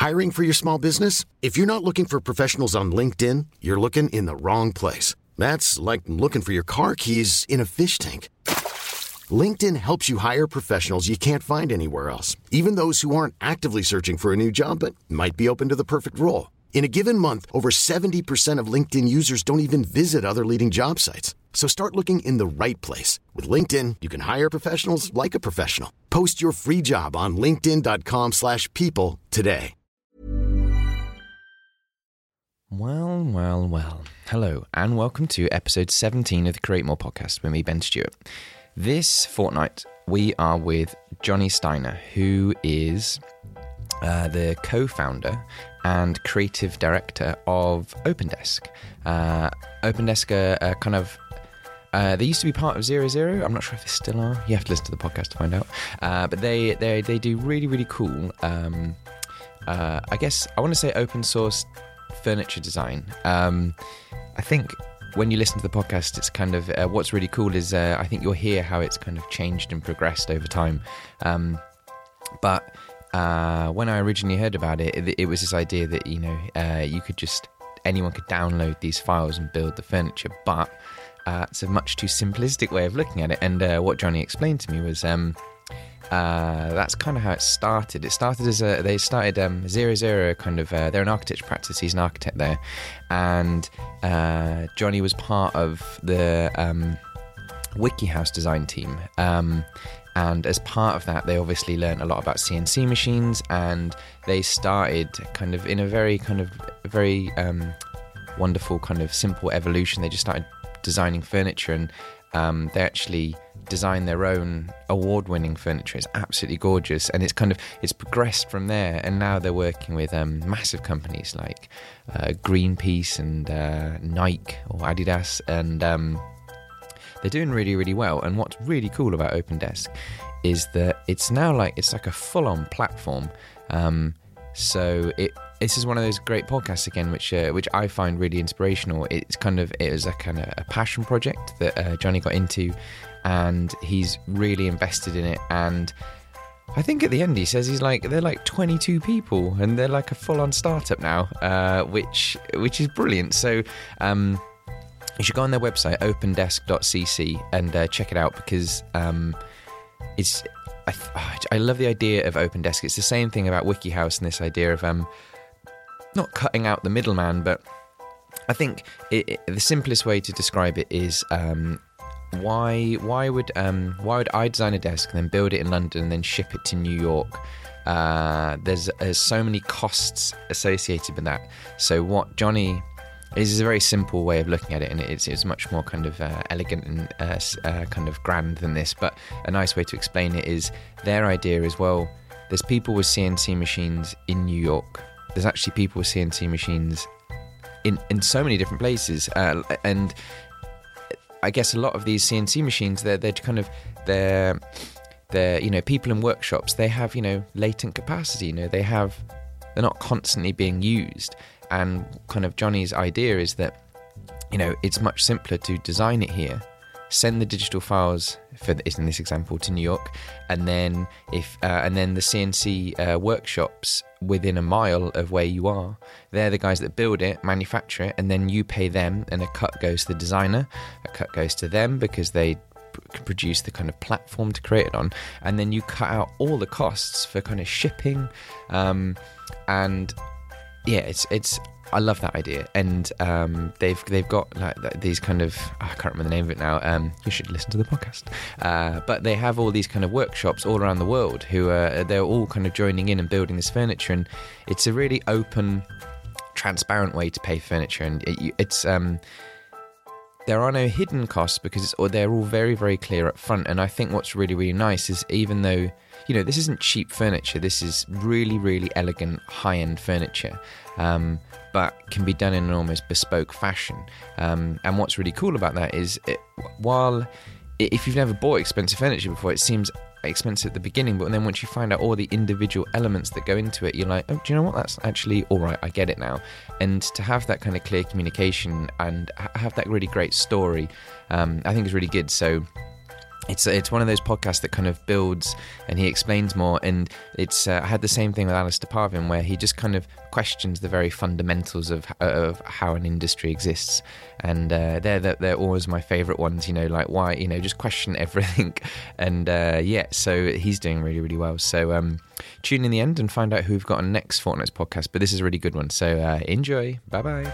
Hiring for your small business? If you're not looking for professionals on LinkedIn, you're looking in the wrong place. That's like looking for your car keys in a fish tank. LinkedIn helps you hire professionals you can't find anywhere else, even those who aren't actively searching for a new job but might be open to the perfect role. In a given month, over 70% of LinkedIn users don't even visit other leading job sites. So start looking in the right place. With LinkedIn, you can hire professionals like a professional. Post your free job on linkedin.com/people today. Well. Hello, and welcome to episode 17 of the Create More podcast with me, Ben Stewart. This fortnight, we are with Johnny Steiner, who is the co-founder and creative director of OpenDesk. OpenDesk they used to be part of 00. I'm not sure if they still are. You have to listen to the podcast to find out. But they do really, really cool, I guess I want to say open source furniture design. I think when you listen to the podcast, it's kind of what's really cool is I think you'll hear how it's kind of changed and progressed over time. But when I originally heard about it, it was this idea that you could anyone could download these files and build the furniture, but it's a much too simplistic way of looking at it. And what Johnny explained to me was that's kind of how it started. It started as they started 00 kind of they're an architecture practice. He's an architect there, and Johnny was part of the WikiHouse design team. And as part of that, they obviously learned a lot about CNC machines, and they started kind of in a very wonderful kind of simple evolution. They just started designing furniture, and they actually designed their own award-winning furniture. It's absolutely gorgeous, and it's progressed from there, and now they're working with massive companies like Greenpeace and Nike or Adidas, and they're doing really, really well. And what's really cool about OpenDesk is that it's now it's like a full-on platform. So this is one of those great podcasts again, which I find really inspirational. It was a kind of a passion project that Johnny got into, and he's really invested in it. And I think at the end he says they're like 22 people, and they're like a full-on startup now, which is brilliant. So you should go on their website, opendesk.cc, and check it out, because I love the idea of OpenDesk. It's the same thing about WikiHouse and this idea of not cutting out the middleman, but I think the simplest way to describe it is why would I design a desk and then build it in London and then ship it to New York? There's so many costs associated with that. So what Johnny is a very simple way of looking at it, and it's much more kind of elegant and kind of grand than this. But a nice way to explain it is their idea is, well, there's people with CNC machines in New York. There's actually people with CNC machines in so many different places, and I guess a lot of these CNC machines, they're people in workshops. They have latent capacity. They're not constantly being used. And kind of Johnny's idea is that, it's much simpler to design it here, send the digital files in this example to New York, and then the CNC workshops within a mile of where you are, they're the guys that build it, manufacture it, and then you pay them, and a cut goes to the designer, a cut goes to them because they produce the kind of platform to create it on, and then you cut out all the costs for kind of shipping, and yeah, it's I love that idea, and they've got like these kind of, I can't remember the name of it now. You should listen to the podcast. But they have all these kind of workshops all around the world who they're all kind of joining in and building this furniture, and it's a really open, transparent way to pay furniture, and it's there are no hidden costs because they're all very, very clear up front. And I think what's really, really nice is, even though this isn't cheap furniture, this is really, really elegant, high-end furniture. But can be done in an almost bespoke fashion. And what's really cool about that is, if you've never bought expensive furniture before, it seems expensive at the beginning, but then once you find out all the individual elements that go into it, you're like, oh, do you know what? That's actually all right. I get it now. And to have that kind of clear communication and have that really great story, I think is really good. So it's one of those podcasts that kind of builds and he explains more. And it's I had the same thing with Alistair Parvin, where he just kind of questions the very fundamentals of how an industry exists. And they're always my favourite ones. Like why just question everything. And so he's doing really, really well. So tune in the end and find out who we've got on next fortnight's podcast. But this is a really good one. So enjoy. Bye bye.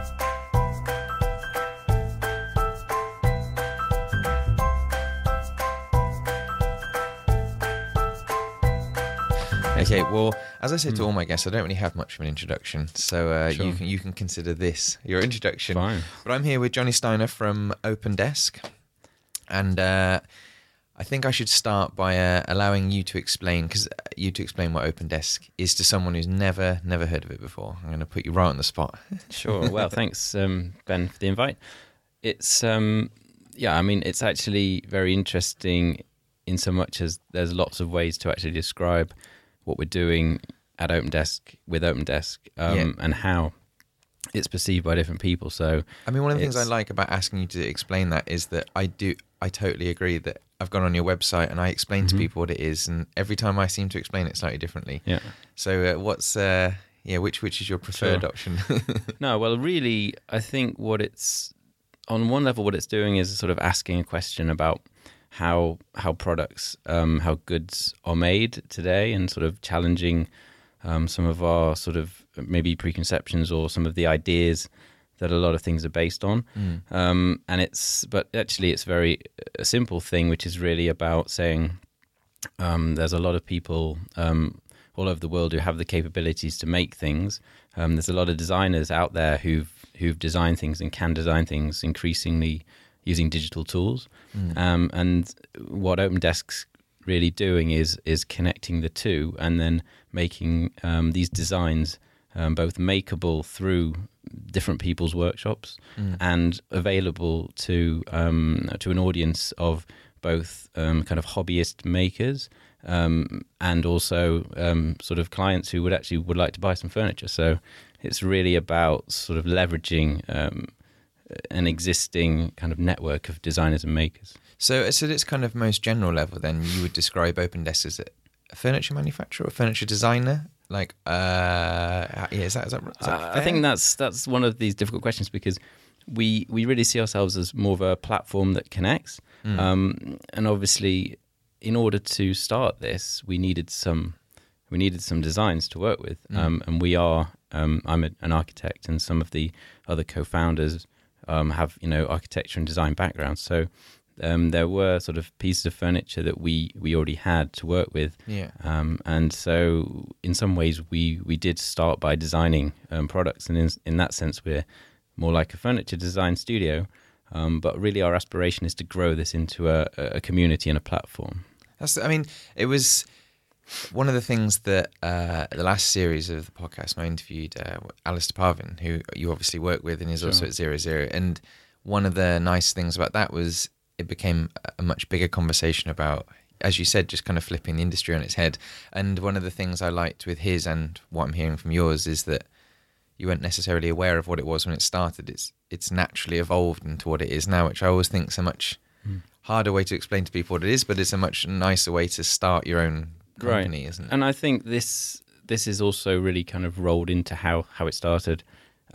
Okay, well, as I said to all my guests, I don't really have much of an introduction, so Sure. you can consider this your introduction. Fine. But I'm here with Johnny Steiner from OpenDesk, and I think I should start by allowing you to explain what OpenDesk is to someone who's never heard of it before. I'm going to put you right on the spot. Sure. Well, thanks, Ben, for the invite. It's it's actually very interesting in so much as there's lots of ways to actually describe what we're doing at OpenDesk with OpenDesk and how it's perceived by different people. So, I mean, one of the things I like about asking you to explain that is that I totally agree that I've gone on your website and I explain to people what it is, and every time I seem to explain it slightly differently. Yeah. So, which is your preferred option? No, well, really, I think on one level, what it's doing is sort of asking a question about how products, how goods are made today, and sort of challenging some of our sort of maybe preconceptions or some of the ideas that a lot of things are based on. But actually it's very a simple thing, which is really about saying there's a lot of people all over the world who have the capabilities to make things. There's a lot of designers out there who've designed things and can design things increasingly using digital tools. And what OpenDesk's really doing is connecting the two and then making these designs both makeable through different people's workshops and available to an audience of both kind of hobbyist makers and also sort of clients who would like to buy some furniture. So it's really about sort of leveraging an existing kind of network of designers and makers. So at its kind of most general level, then you would describe OpenDesk as a furniture manufacturer or furniture designer? Like, is that I think that's one of these difficult questions, because we really see ourselves as more of a platform that connects. And obviously, in order to start this, we needed some designs to work with. And we are. I'm an architect, and some of the other co-founders have architecture and design backgrounds. So there were sort of pieces of furniture that we already had to work with. And so in some ways we did start by designing products, and in that sense we're more like a furniture design studio. But really our aspiration is to grow this into a community and a platform. It was one of the things that the last series of the podcast, I interviewed Alistair Parvin, who you obviously work with and is also at 00. And one of the nice things about that was it became a much bigger conversation about, as you said, just kind of flipping the industry on its head. And one of the things I liked with his and what I'm hearing from yours is that you weren't necessarily aware of what it was when it started. It's naturally evolved into what it is now, which I always think is a much harder way to explain to people what it is, but it's a much nicer way to start your own company, isn't it? And I think this is also really kind of rolled into how it started.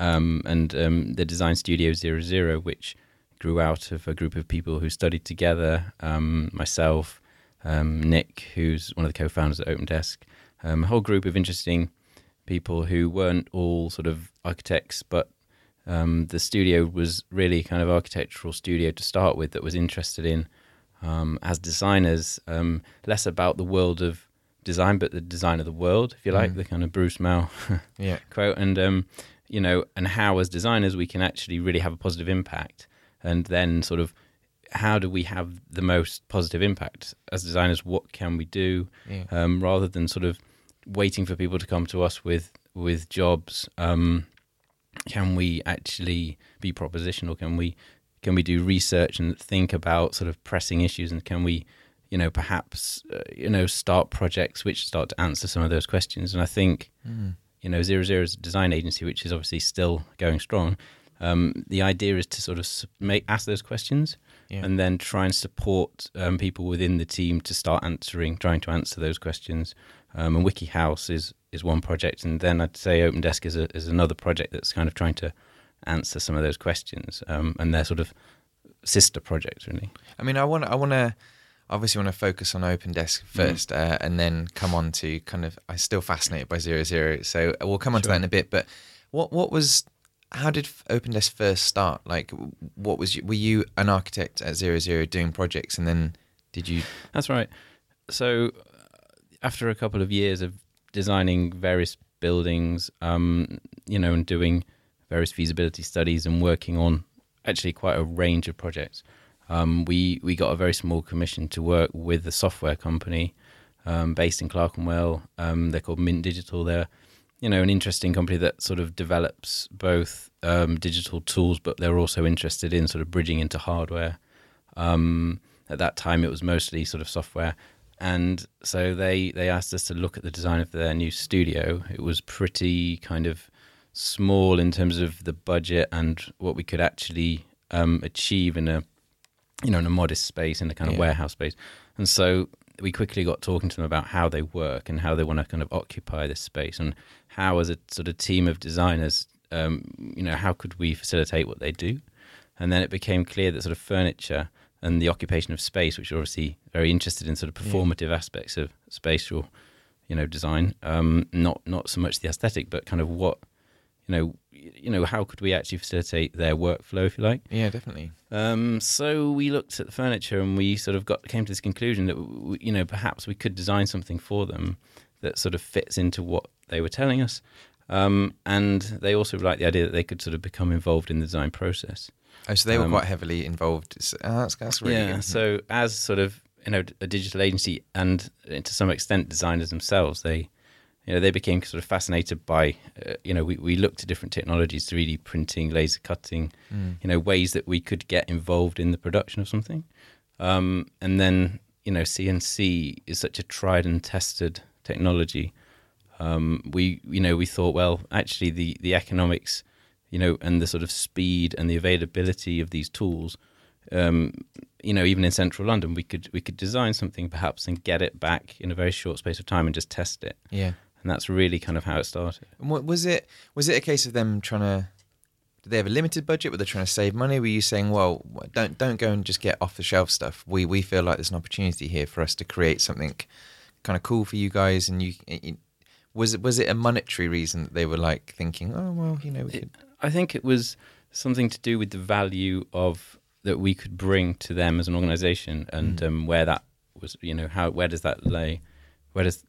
The Design Studio 00, which grew out of a group of people who studied together, myself, Nick, who's one of the co-founders at OpenDesk, a whole group of interesting people who weren't all sort of architects, but the studio was really kind of architectural studio to start with that was interested in, as designers, less about the world of design, but the design of the world, if you like, the kind of Bruce Mal quote, and and how as designers we can actually really have a positive impact. And then sort of how do we have the most positive impact as designers? What can we do rather than sort of waiting for people to come to us with jobs? Can we actually be propositional? Can we do research and think about sort of pressing issues? And can we, perhaps, start projects which start to answer some of those questions? And I think, 00 is a design agency, which is obviously still going strong. The idea is to sort of ask those questions, and then try and support people within the team to start trying to answer those questions. And WikiHouse is one project, and then I'd say OpenDesk is another project that's kind of trying to answer some of those questions, and they're sort of sister projects, really. I mean, I want to obviously want to focus on OpenDesk first, and then come on to kind of. I'm still fascinated by 00, so we'll come on to that in a bit. But how did OpenDesk first start? Like, were you an architect at 00 doing projects, and then did you? That's right. So after a couple of years of designing various buildings, and doing various feasibility studies and working on actually quite a range of projects, we got a very small commission to work with a software company based in Clerkenwell. They're called Mint Digital. They're an interesting company that sort of develops both digital tools, but they're also interested in sort of bridging into hardware. At that time, it was mostly sort of software. And so they asked us to look at the design of their new studio. It was pretty kind of small in terms of the budget and what we could actually achieve in a modest space, in a kind of warehouse space. And so we quickly got talking to them about how they work and how they want to kind of occupy this space, and how, as a sort of team of designers, how could we facilitate what they do. And then it became clear that sort of furniture and the occupation of space, which are obviously very interested in sort of performative aspects of spatial, design, not so much the aesthetic, but kind of what, how could we actually facilitate their workflow, if you like? Yeah, definitely. So we looked at the furniture, and we sort of came to this conclusion that perhaps we could design something for them that sort of fits into what they were telling us, and they also liked the idea that they could sort of become involved in the design process. Oh, so they were quite heavily involved. That's really good. So as sort of a digital agency, and to some extent designers themselves, they became sort of fascinated by we looked at different technologies, 3D printing, laser cutting, ways that we could get involved in the production of something. And then CNC is such a tried and tested technology. We thought, well, actually the economics, and the sort of speed and the availability of these tools, even in central London, we could design something perhaps and get it back in a very short space of time and just test it. Yeah. And that's really kind of how it started. And was it a case of them trying to? Did they have a limited budget? Were they trying to save money? Were you saying, well, don't go and just get off the shelf stuff? We feel like there's an opportunity here for us to create something kind of cool for you guys. And was it a monetary reason that they were like thinking, oh well, we could? I think it was something to do with the value of that we could bring to them as an organisation, and where that was, where does that lay? Where does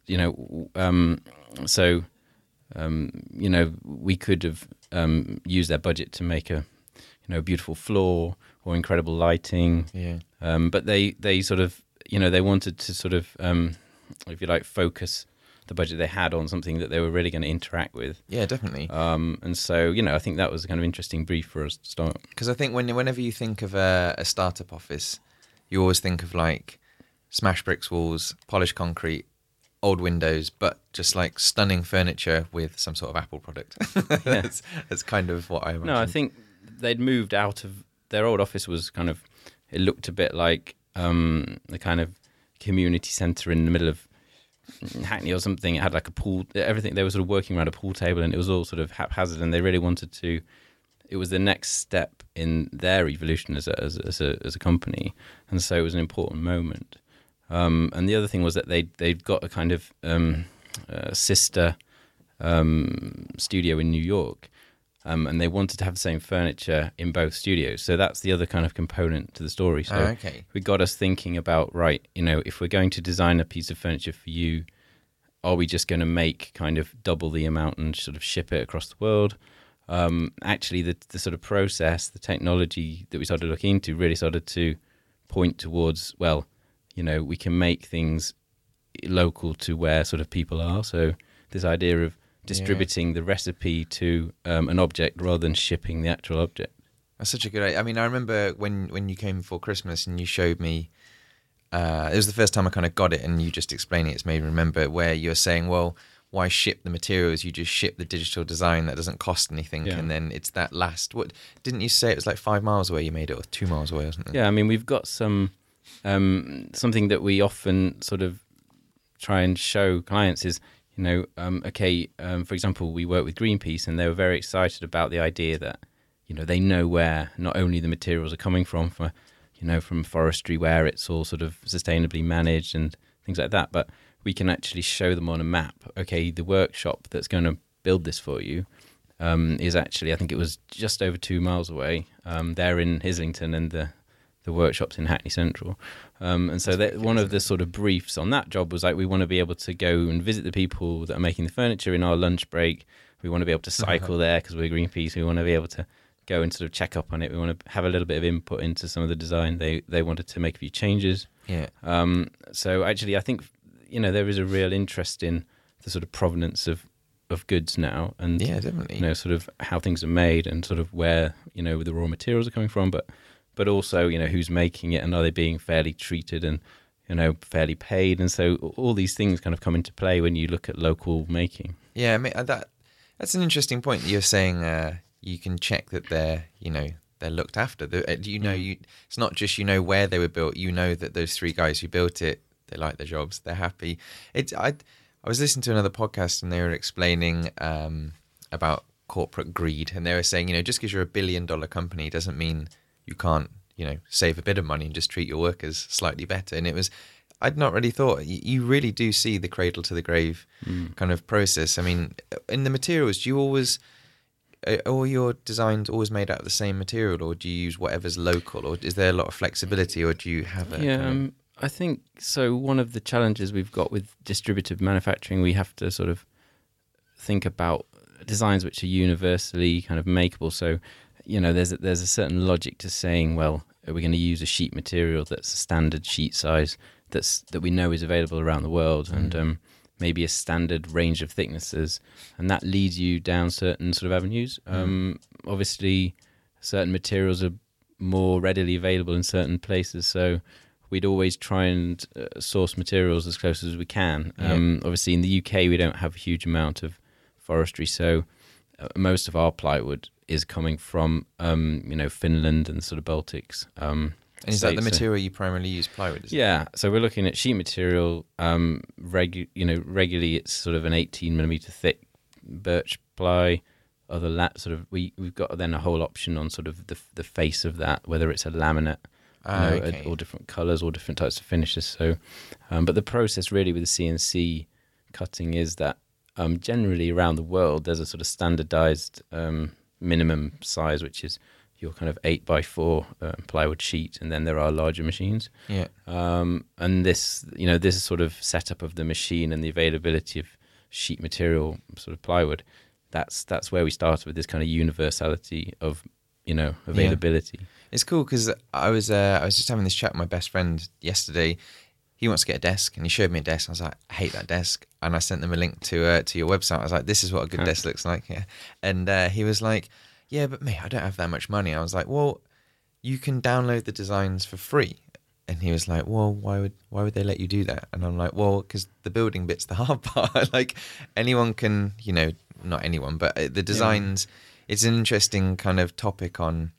we could have used their budget to make a beautiful floor or incredible lighting. Yeah. But they sort of they wanted to sort of if you like focus the budget they had on something that they were really going to interact with. Yeah, definitely. And so I think that was a kind of interesting brief for us to start. Because I think whenever you think of a startup office, you always think of like smash bricks walls, polished concrete, old windows, but just like stunning furniture with some sort of Apple product. That's kind of what I imagine. No, I think they'd moved out of their old office. Was kind of, it looked a bit like the kind of community centre in the middle of Hackney or something. It had like a pool, everything. They were sort of working around a pool table, and it was all sort of haphazard, and they really wanted to. It was the next step in their evolution as a company, and so it was an important moment. And the other thing was that they'd got a kind of sister studio in New York, and they wanted to have the same furniture in both studios. So that's the other kind of component to the story. So it got us thinking about, right, if we're going to design a piece of furniture for you, are we just going to make kind of double the amount and sort of ship it across the world? Actually, the sort of process, the technology that we started looking into really started to point towards, well, we can make things local to where sort of people are. So this idea of distributing the recipe to an object rather than shipping the actual object. That's such a good idea. I mean, I remember when you came before Christmas and you showed me, it was the first time I kind of got it, and you just explaining it's made me remember where you're saying, well, why ship the materials? You just ship the digital design that doesn't cost anything, Yeah. and then it's that last. What didn't you say it was like 5 miles away? You made it, or 2 miles away or something? Yeah, I mean, we've got some something that we often sort of try and show clients is, for example, we work with Greenpeace, and they were very excited about the idea that, they know where not only the materials are coming from forestry, where it's all sort of sustainably managed and things like that, but we can actually show them on a map, okay, the workshop that's going to build this for you is actually, I think it was just over 2 miles away. They're in Islington, and the workshop's in Hackney Central. And so one of the sort of briefs on that job was like, we want to be able to go and visit the people that are making the furniture in our lunch break. We want to be able to cycle there because we're Greenpeace. We want to be able to go and sort of check up on it. We want to have a little bit of input into some of the design. They wanted to make a few changes. Yeah. So actually, I think, there is a real interest in the sort of provenance of goods now, and Yeah, definitely. sort of how things are made, and sort of where the raw materials are coming from, but also who's making it, and are they being fairly treated and fairly paid, and so all these things kind of come into play when you look at local making. Yeah, I mean, that's an interesting point. You're saying you can check that they're looked after. It's not just where they were built. You know that those 3 guys who built it, they like their jobs, they're happy. I was listening to another podcast, and they were explaining about corporate greed, and they were saying, just because you're $1 billion company doesn't mean you can't, save a bit of money and just treat your workers slightly better. And I'd not really thought, you really do see the cradle to the grave kind of process. I mean, in the materials, do you always, are all your designs always made out of the same material, or do you use whatever's local, or is there a lot of flexibility, or do you have a I think so. One of the challenges we've got with distributed manufacturing, we have to sort of think about designs which are universally kind of makeable. So, there's a certain logic to saying, well, we're going to use a sheet material that's a standard sheet size that we know is available around the world, and maybe a standard range of thicknesses, and that leads you down certain sort of avenues. Obviously, certain materials are more readily available in certain places, so we'd always try and source materials as close as we can. Obviously, in the UK, we don't have a huge amount of forestry, so most of our plywood is coming from, Finland and the sort of Baltics. And is that the material you primarily use, plywood? Yeah, so we're looking at sheet material. Regularly it's sort of an 18 millimeter thick birch ply. We've got then a whole option on sort of the face of that, whether it's a laminate, all different colours, all different types of finishes. So, but the process really with the CNC cutting is that generally around the world there's a sort of standardised minimum size, which is your kind of 8x4 plywood sheet, and then there are larger machines. Yeah. And this sort of setup of the machine and the availability of sheet material, sort of plywood, that's where we started with this kind of universality of availability. Yeah. It's cool because I was just having this chat with my best friend yesterday. He wants to get a desk, and he showed me a desk. I was like, I hate that desk, and I sent them a link to your website. I was like, this is what a good desk looks like. Yeah. And he was like, yeah, but mate, I don't have that much money. I was like, well, you can download the designs for free. And he was like, well, why would they let you do that? And I'm like, well, because the building bit's the hard part. Like anyone can, not anyone, but the designs. Yeah. It's an interesting kind of topic on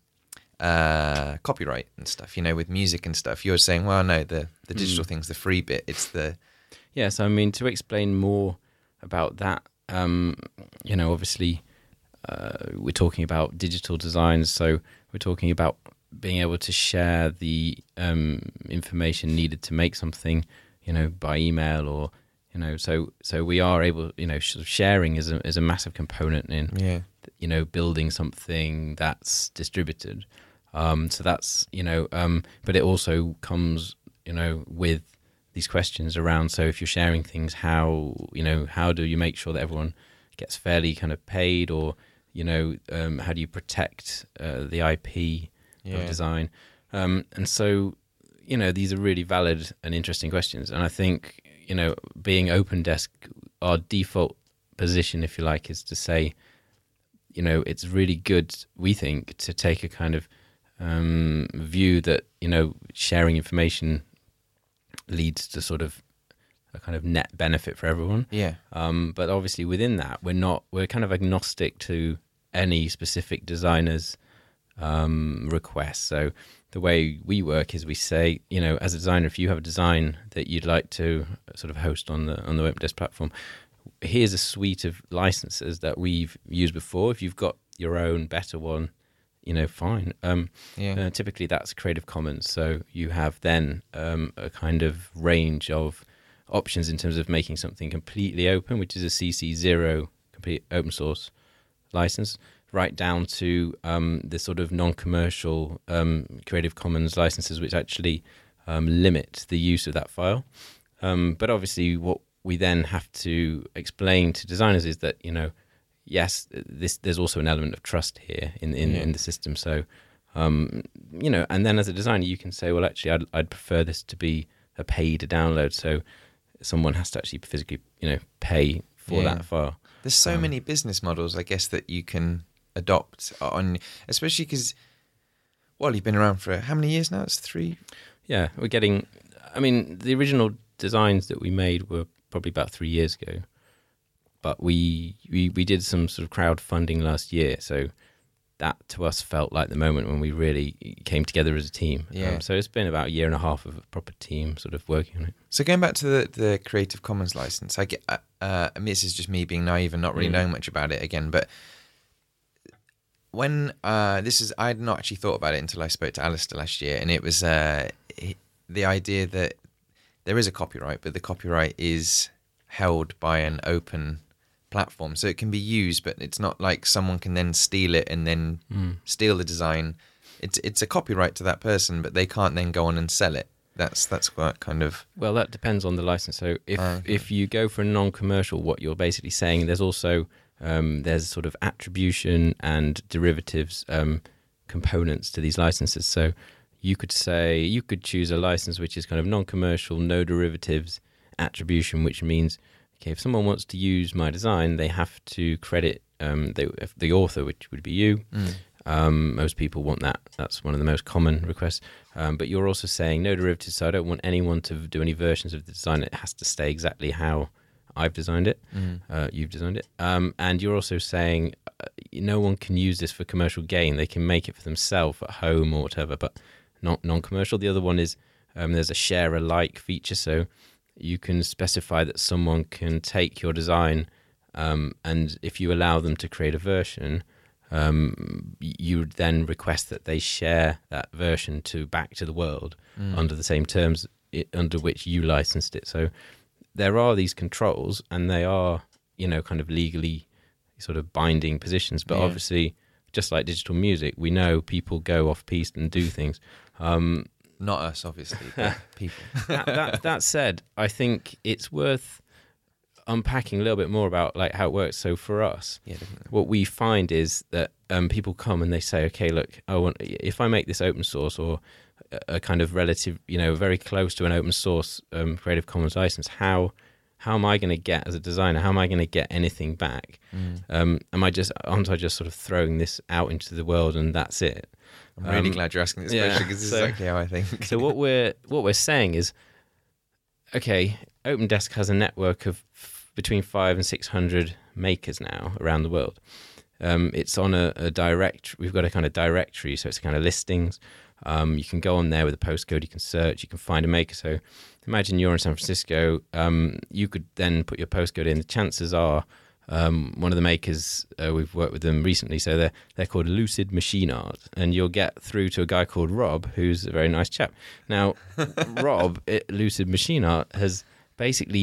copyright and stuff, with music and stuff. You're saying, well, no, the digital thing's the free bit. It's the... Yes, I mean, to explain more about that, obviously we're talking about digital designs, so we're talking about being able to share the information needed to make something, by email or, so we are able, sort of sharing is a massive component in, building something that's distributed. So that's, but it also comes, with these questions around, so if you're sharing things, how do you make sure that everyone gets fairly kind of paid, or, how do you protect the IP of design? And so, these are really valid and interesting questions. And I think, being OpenDesk, our default position, if you like, is to say, it's really good, we think, to take a kind of view that, sharing information leads to sort of a kind of net benefit for everyone. Yeah. But obviously within that, we're kind of agnostic to any specific designer's request. So the way we work is we say, as a designer, if you have a design that you'd like to sort of host on the OpenDesk platform, here's a suite of licenses that we've used before. If you've got your own better one, fine. Typically that's Creative Commons. So you have then a kind of range of options in terms of making something completely open, which is a CC0 complete open source license, right down to the sort of non-commercial Creative Commons licenses, which actually limit the use of that file. But obviously what we then have to explain to designers is that, yes, there's also an element of trust here in the system. So, and then as a designer, you can say, well, actually, I'd prefer this to be a paid download. So someone has to actually physically, pay for that file. There's so many business models, I guess, that you can adopt on, especially because, well, you've been around for how many years now? It's 3. Yeah, the original designs that we made were probably about 3 years ago, but we did some sort of crowdfunding last year, so that to us felt like the moment when we really came together as a team. So it's been about a year and a half of a proper team sort of working on it. So going back to the Creative Commons license, I get, this is just me being naive and not really knowing much about it again, but when I had not actually thought about it until I spoke to Alistair last year, and it was the idea that there is a copyright, but the copyright is held by an open platform, so it can be used, but it's not like someone can then steal it and then steal the design. It's a copyright to that person, but they can't then go on and sell it. That's what kind of... Well, that depends on the license. So if you go for a non-commercial, what you're basically saying, there's also there's sort of attribution and derivatives components to these licenses. So you could choose a license which is kind of non-commercial, no derivatives, attribution, which means, okay, if someone wants to use my design, they have to credit the author, which would be you. Most people want that. That's one of the most common requests. But you're also saying no derivatives, so I don't want anyone to do any versions of the design. It has to stay exactly how I've designed it. You've designed it. And you're also saying no one can use this for commercial gain. They can make it for themselves at home or whatever, but not non-commercial. The other one is there's a share alike feature, so you can specify that someone can take your design and if you allow them to create a version, you would then request that they share that version back to the world under the same terms under which you licensed it. So there are these controls, and they are, kind of legally sort of binding positions. But obviously, just like digital music, we know people go off piste and do things. Not us, obviously, but people. That said, I think it's worth unpacking a little bit more about like how it works. So for us, what we find is that people come and they say, okay, look, if I make this open source or a kind of relative, very close to an open source Creative Commons license, how am I going to get, as a designer, how am I going to get anything back? Aren't I just sort of throwing this out into the world and that's it? I'm really glad you're asking this question, because this is exactly how I think. So what we're saying is, okay, OpenDesk has a network of between 500 and 600 makers now around the world. It's on a direct. We've got a kind of directory, so it's kind of listings. You can go on there with a postcode. You can search. You can find a maker. So imagine you're in San Francisco. You could then put your postcode in. The chances are one of the makers, we've worked with them recently, so they're called Lucid Machine Art, and you'll get through to a guy called Rob, who's a very nice chap. Now, Rob at Lucid Machine Art has basically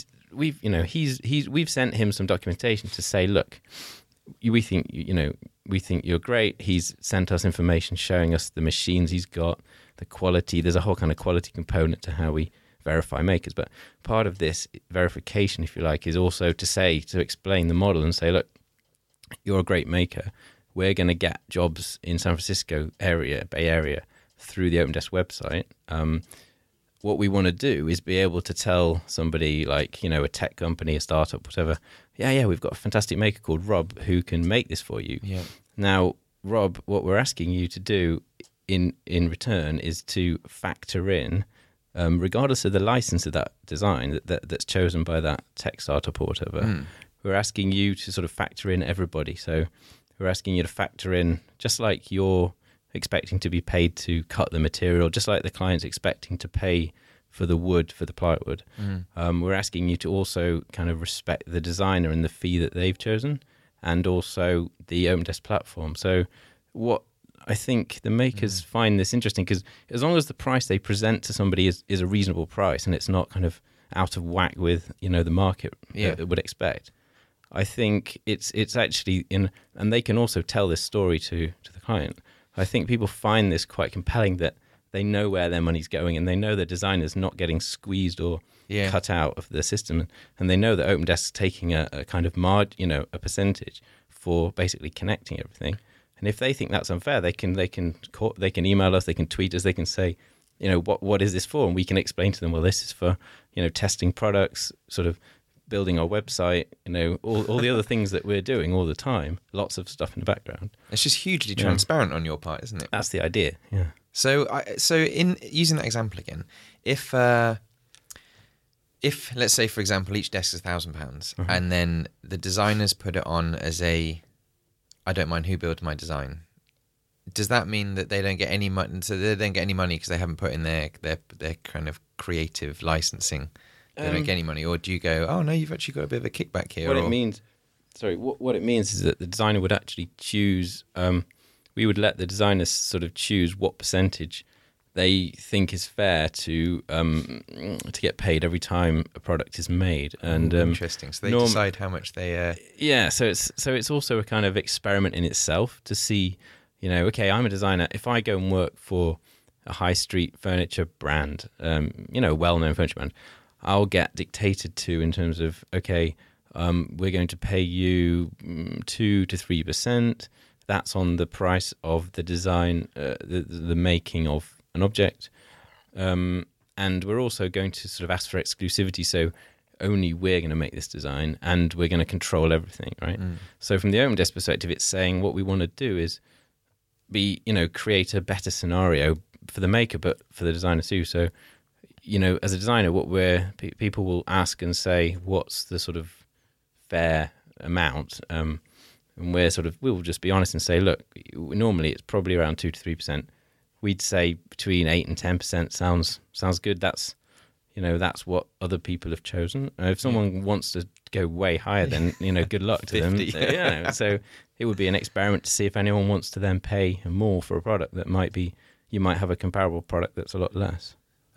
we've sent him some documentation to say, look, we think you're great. He's sent us information showing us the machines he's got, the quality. There's a whole kind of quality component to how we verify makers, but part of this verification, if you like, is also to explain the model and say, look, you're a great maker. We're going to get jobs in San Francisco area, Bay Area, through the OpenDesk website. What we want to do is be able to tell somebody like, a tech company, a startup, whatever, we've got a fantastic maker called Rob who can make this for you. Yeah. Now, Rob, what we're asking you to do in return is to factor in regardless of the license of that design that's chosen by that tech startup or whatever, we're asking you to sort of factor in everybody. So we're asking you to factor in, just like you're expecting to be paid to cut the material, just like the client's expecting to pay for the wood, for the plywood. We're asking you to also kind of respect the designer and the fee that they've chosen, and also the OpenDesk platform. So what I think the makers find this interesting, because as long as the price they present to somebody is a reasonable price and it's not kind of out of whack with, you know, the market would expect, I think it's actually in, and they can also tell this story to the client. I think people find this quite compelling, that they know where their money's going and they know the designer's not getting squeezed or cut out of the system, and they know that OpenDesk's taking a kind of a percentage for basically connecting everything. And if they think that's unfair, they can email us, they can tweet us, they can say, you know, what is this for? And we can explain to them, well, this is for, you know, testing products, sort of building our website, you know, all the other things that we're doing all the time, lots of stuff in the background. It's just hugely transparent on your part, isn't it? That's the idea, yeah. So in using that example again, if let's say, for example, each desk is £1,000, and then the designers put it on as I don't mind who builds my design, does that mean that they don't get any money? So they don't get any money because they haven't put in their kind of creative licensing. They don't get any money, or do you go, oh no, you've actually got a bit of a kickback here? What it means is that the designer would actually choose. We would let the designers sort of choose what percentage they think is fair to get paid every time a product is made. And interesting. So they decide how much they. Yeah. So it's also a kind of experiment in itself to see, you know, okay, I'm a designer. If I go and work for a high street furniture brand, you know, well-known furniture brand, I'll get dictated to in terms of, okay, we're going to pay you 2 to 3%. That's on the price of the design, the making of an object. And we're also going to sort of ask for exclusivity. So only we're going to make this design and we're going to control everything, right? So from the OpenDesk perspective, it's saying what we want to do is create a better scenario for the maker, but for the designer too. So, you know, as a designer, people will ask and say, what's the sort of fair amount? And we'll just be honest and say, look, normally it's probably around 2 to 3%. We'd say between 8 and 10% sounds good. That's what other people have chosen. If someone wants to go way higher, then, you know, good luck to 50, them. So it would be an experiment to see if anyone wants to then pay more for a product that you might have a comparable product that's a lot less.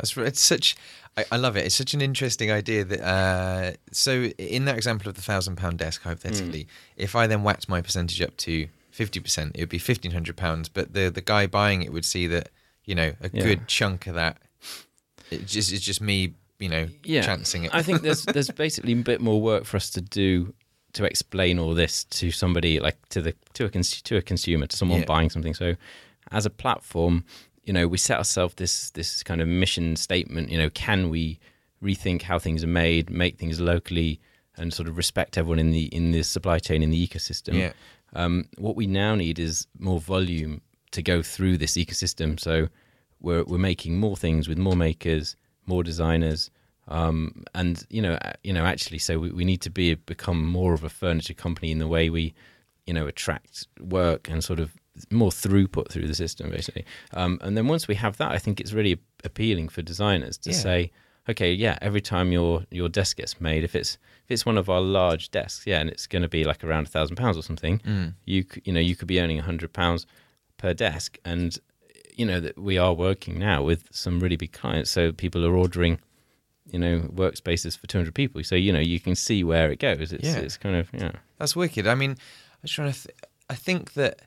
I love it. It's such an interesting idea that. So in that example of the £1,000 desk, hypothetically, if I then whacked my percentage up to 50%, it would be £1,500. But the guy buying it would see that, you know, a good chunk of that. It's just me, you know, chancing it. I think there's basically a bit more work for us to do to explain all this to somebody, like to a consumer, to someone buying something. So as a platform, you know, we set ourselves this kind of mission statement, you know, can we rethink how things are made, make things locally, and sort of respect everyone in the supply chain, in the ecosystem. What we now need is more volume to go through this ecosystem. So we're making more things with more makers, more designers, and actually, so we need to become more of a furniture company in the way we, you know, attract work and sort of more throughput through the system, basically. And then once we have that, I think it's really appealing for designers to say, okay, every time your desk gets made, if it's one of our large desks, and it's going to be like around £1,000 or something, you could be earning £100 per desk. And you know that we are working now with some really big clients, so people are ordering, you know, workspaces for 200 people. So, you know, you can see where it goes. It's kind of That's wicked. I mean, I was trying to. I think that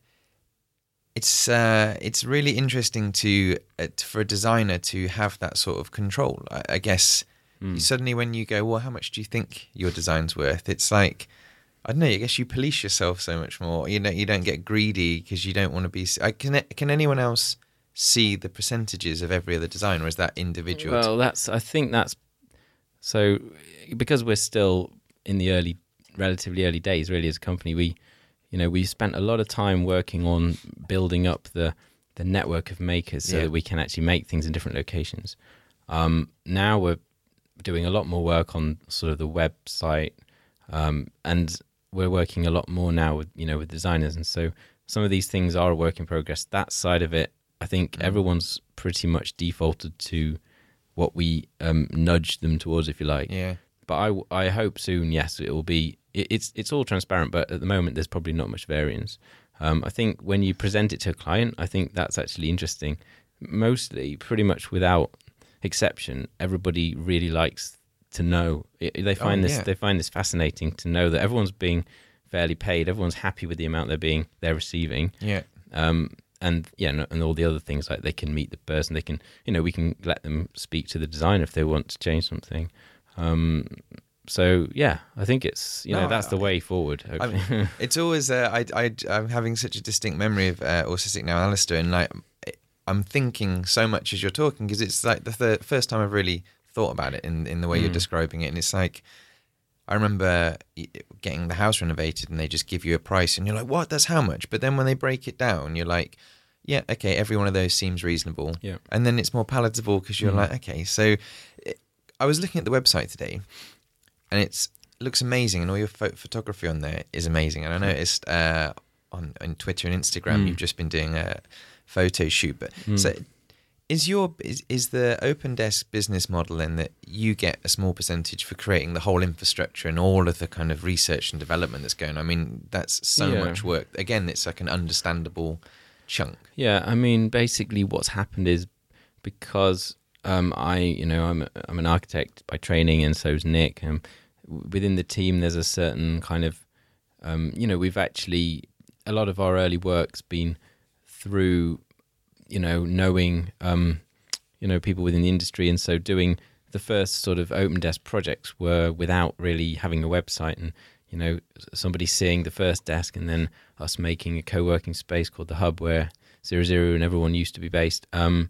it's really interesting for a designer to have that sort of control. I guess suddenly when you go, well, how much do you think your design's worth? It's like, I don't know. I guess you police yourself so much more. You know, you don't get greedy because you don't want to be. Can anyone else see the percentages of every other design, or is that individual? Well, I think that's so because we're still in the relatively early days, really, as a company. We spent a lot of time working on building up the network of makers so that we can actually make things in different locations. Now we're doing a lot more work on sort of the website, and we're working a lot more now with designers, and so some of these things are a work in progress. That side of it, I think everyone's pretty much defaulted to what we nudge them towards, if you like. Yeah. But I hope soon, yes, it will be. It's all transparent, but at the moment there's probably not much variance. I think when you present it to a client, I think that's actually interesting. Mostly, pretty much without exception, everybody really likes to know. They find this fascinating to know that everyone's being fairly paid. Everyone's happy with the amount they're receiving. Yeah. And all the other things, like they can meet the person. They can, we can let them speak to the designer if they want to change something. So yeah, I think it's that's the way forward. It's always I'm having such a distinct memory of Autistic Now, Alistair, and like I'm thinking so much as you're talking, because it's like the first time I've really thought about it in the way you're describing it, and it's like I remember getting the house renovated and they just give you a price and you're like, what? That's how much? But then when they break it down, you're like, yeah, okay, every one of those seems reasonable. Yeah. And then it's more palatable because you're like, okay. So I was looking at the website today and it looks amazing, and all your photography on there is amazing. And I noticed on Twitter and Instagram you've just been doing a photo shoot. But so is the OpenDesk business model then that you get a small percentage for creating the whole infrastructure and all of the kind of research and development that's going on? I mean, that's so much work. Again, it's like an understandable chunk. Yeah, I mean, basically what's happened is because I'm an architect by training, and so's Nick. Within the team, there's a certain kind of, we've actually, a lot of our early work's been through, knowing, people within the industry. And so doing the first sort of OpenDesk projects were without really having a website, and, somebody seeing the first desk and then us making a co-working space called the Hub where 00 and everyone used to be based.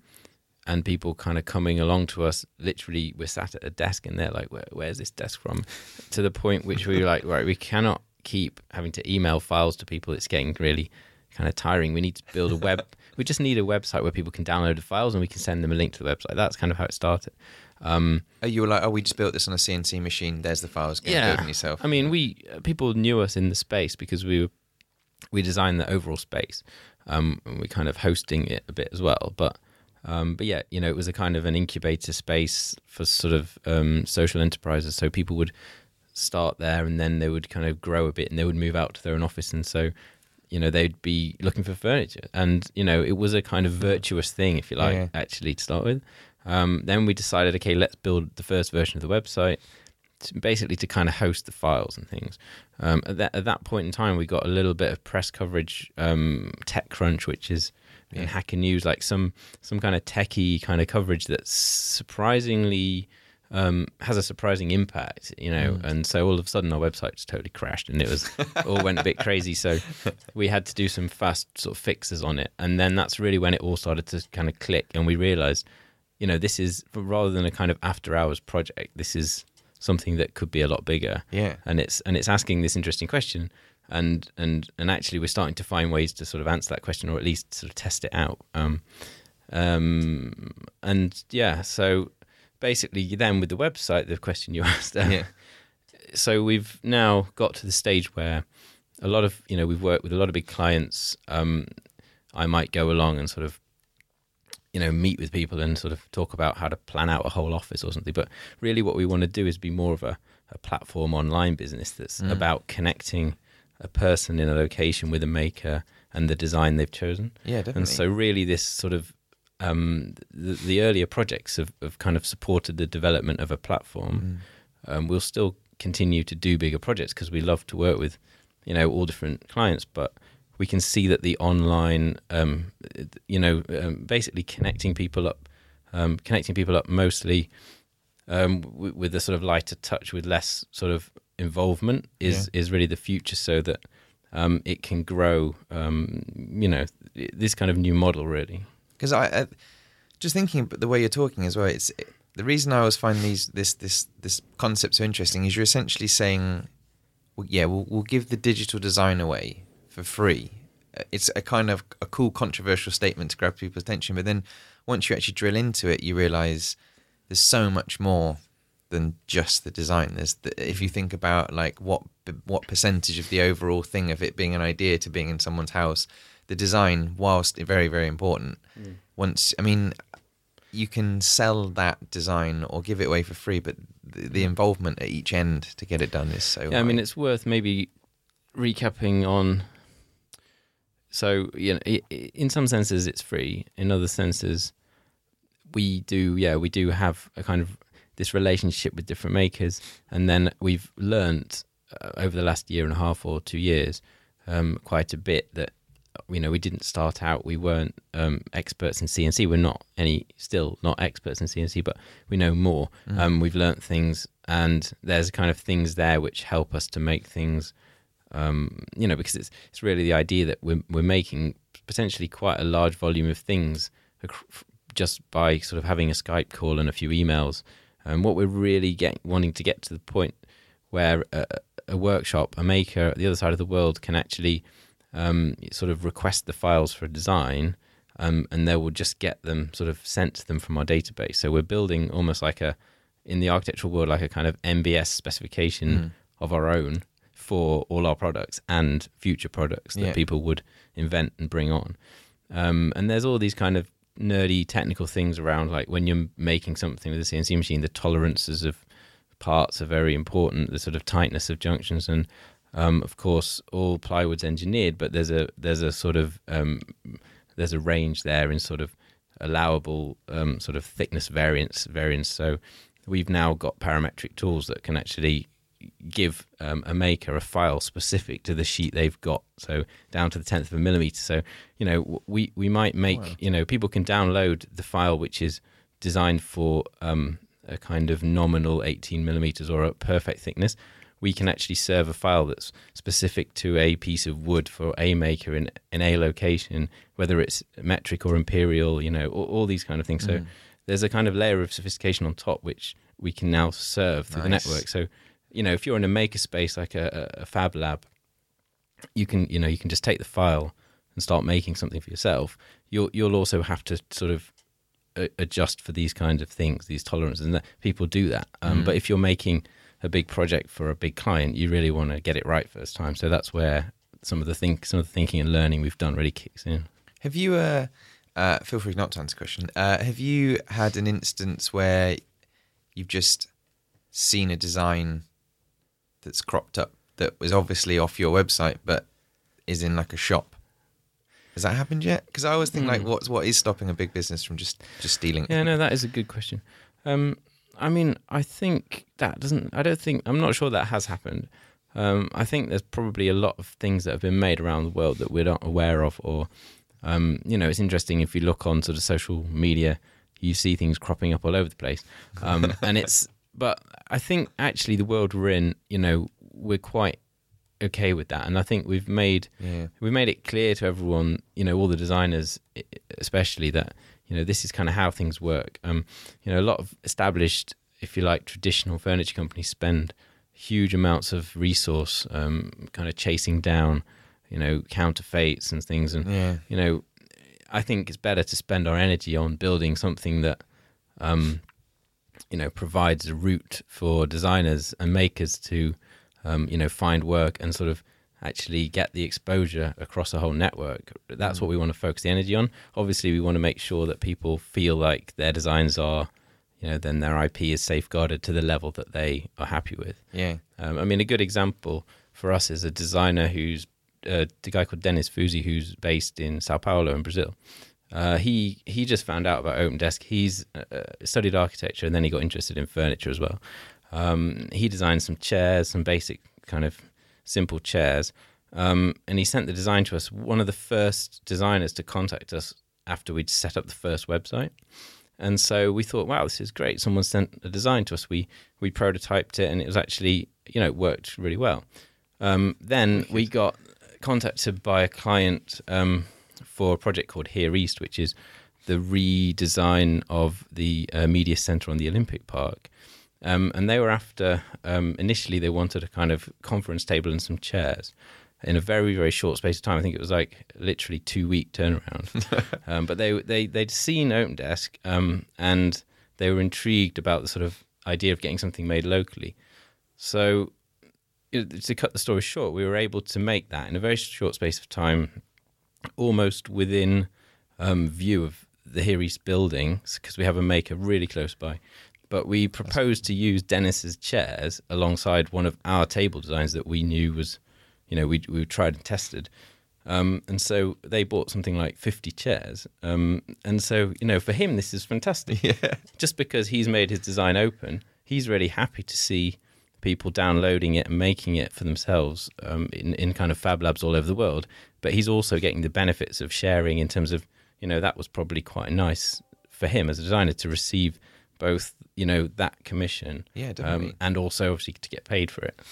And people kind of coming along to us, literally we're sat at a desk and they're like, where's this desk from? To the point which we were like, right, we cannot keep having to email files to people. It's getting really kind of tiring. We need to build a web. We just need a website where people can download the files and we can send them a link to the website. That's kind of how it started. You were like, we just built this on a CNC machine. There's the files. Go build them yourself. I mean, people knew us in the space because we designed the overall space. And we're kind of hosting it a bit as well. But yeah, it was a kind of an incubator space for sort of social enterprises. So people would start there and then they would kind of grow a bit and they would move out to their own office. And so, they'd be looking for furniture. And, it was a kind of virtuous thing, if you like, actually, to start with. Then we decided, okay, let's build the first version of the website, basically to kind of host the files and things. At that point in time, we got a little bit of press coverage, TechCrunch, which is in Hacker News, like some kind of techie kind of coverage that's surprisingly has a surprising impact, and so all of a sudden our website just totally crashed and it was all went a bit crazy. So we had to do some fast sort of fixes on it, and then that's really when it all started to kind of click, and we realized, this is, rather than a kind of after hours project, this is something that could be a lot bigger. Yeah, and it's asking this interesting question. And actually, we're starting to find ways to sort of answer that question, or at least sort of test it out. And yeah, so basically, then with the website, the question you asked, so we've now got to the stage where a lot of we've worked with a lot of big clients. I might go along and sort of meet with people and sort of talk about how to plan out a whole office or something. But really, what we want to do is be more of a platform online business that's about connecting a person in a location with a maker and the design they've chosen. Yeah, definitely. And so really this sort of, the earlier projects have kind of supported the development of a platform. We'll still continue to do bigger projects because we love to work with, all different clients, but we can see that the online, basically connecting people up mostly with a sort of lighter touch, with less sort of involvement is really the future, so that it can grow, this kind of new model really. Because I just thinking the way you're talking as well, it's the reason I always find this concept so interesting is you're essentially saying, we'll give the digital design away for free. It's a kind of a cool controversial statement to grab people's attention, but then once you actually drill into it, you realize there's so much more than just the design. If you think about like what percentage of the overall thing of it being an idea to being in someone's house, the design, whilst very, very important, you can sell that design or give it away for free, but the involvement at each end to get it done is so high. It's worth maybe recapping on. So, in some senses it's free. In other senses, we do have a kind of this relationship with different makers, and then we've learnt over the last year and a half or 2 years quite a bit that we didn't start out, we weren't experts in CNC. We're still not experts in CNC, but we know more. We've learnt things, and there's kind of things there which help us to make things. Because it's really the idea that we're making potentially quite a large volume of things just by sort of having a Skype call and a few emails. And what we're really wanting to get to the point where a workshop, a maker at the other side of the world can actually sort of request the files for a design, and they will just get them sort of sent to them from our database. So we're building almost like in the architectural world, like a kind of MBS specification of our own for all our products and future products that people would invent and bring on. And there's all these kind of nerdy technical things around, like when you're making something with a CNC machine, the tolerances of parts are very important, the sort of tightness of junctions, and of course all plywood's engineered, but there's a sort of there's a range there in sort of allowable sort of thickness variance. So we've now got parametric tools that can actually give a maker a file specific to the sheet they've got, so down to the 10th of a millimeter. So we might make people can download the file which is designed for a kind of nominal 18 millimeters or a perfect thickness. We can actually serve a file that's specific to a piece of wood for a maker in a location, whether it's metric or imperial, all these kind of things. So there's a kind of layer of sophistication on top which we can now serve through the network. So if you're in a makerspace like a Fab Lab, you can just take the file and start making something for yourself. You'll also have to sort of adjust for these kinds of things, these tolerances, and that people do that. But if you're making a big project for a big client, you really want to get it right first time. So that's where some of the thinking and learning we've done really kicks in. Have you? Feel free not to answer the question. Have you had an instance where you've just seen a design that's cropped up that was obviously off your website but is in like a shop? Has that happened yet? Because I always think like what is stopping a big business from just stealing it? Yeah, no, that is a good question. I think that doesn't. I'm not sure that has happened. I think there's probably a lot of things that have been made around the world that we're not aware of, or it's interesting if you look on sort of social media, you see things cropping up all over the place, But I think actually the world we're in, we're quite okay with that, and I think we've made it clear to everyone, all the designers especially, that this is kind of how things work. A lot of established, if you like, traditional furniture companies spend huge amounts of resource kind of chasing down counterfeits and things, and I think it's better to spend our energy on building something that provides a route for designers and makers to, find work and sort of actually get the exposure across a whole network. That's what we want to focus the energy on. Obviously, we want to make sure that people feel like their designs are, then their IP is safeguarded to the level that they are happy with. Yeah. A good example for us is a designer who's the guy called Dennis Fusi, who's based in Sao Paulo in Brazil. He just found out about OpenDesk. He's studied architecture, and then he got interested in furniture as well. He designed some chairs, some basic kind of simple chairs, and he sent the design to us. One of the first designers to contact us after we'd set up the first website. And so we thought, wow, this is great. Someone sent a design to us. We prototyped it, and it was actually, it worked really well. Then we got contacted by a client for a project called Here East, which is the redesign of the media center on the Olympic Park. And they were after, initially they wanted a kind of conference table and some chairs in a very, very short space of time. I think it was like literally 2-week turnaround. But they'd seen OpenDesk, and they were intrigued about the sort of idea of getting something made locally. So to cut the story short, we were able to make that in a very short space of time, almost within view of the Here East building, because we have a maker really close by. But we proposed to use Dennis's chairs alongside one of our table designs that we knew was, we tried and tested. And so they bought something like 50 chairs. And so, for him, this is fantastic. Yeah. Just because he's made his design open, he's really happy to see people downloading it and making it for themselves in kind of fab labs all over the world. But he's also getting the benefits of sharing in terms of, that was probably quite nice for him as a designer to receive both, that commission, Yeah, definitely. and also obviously to get paid for it.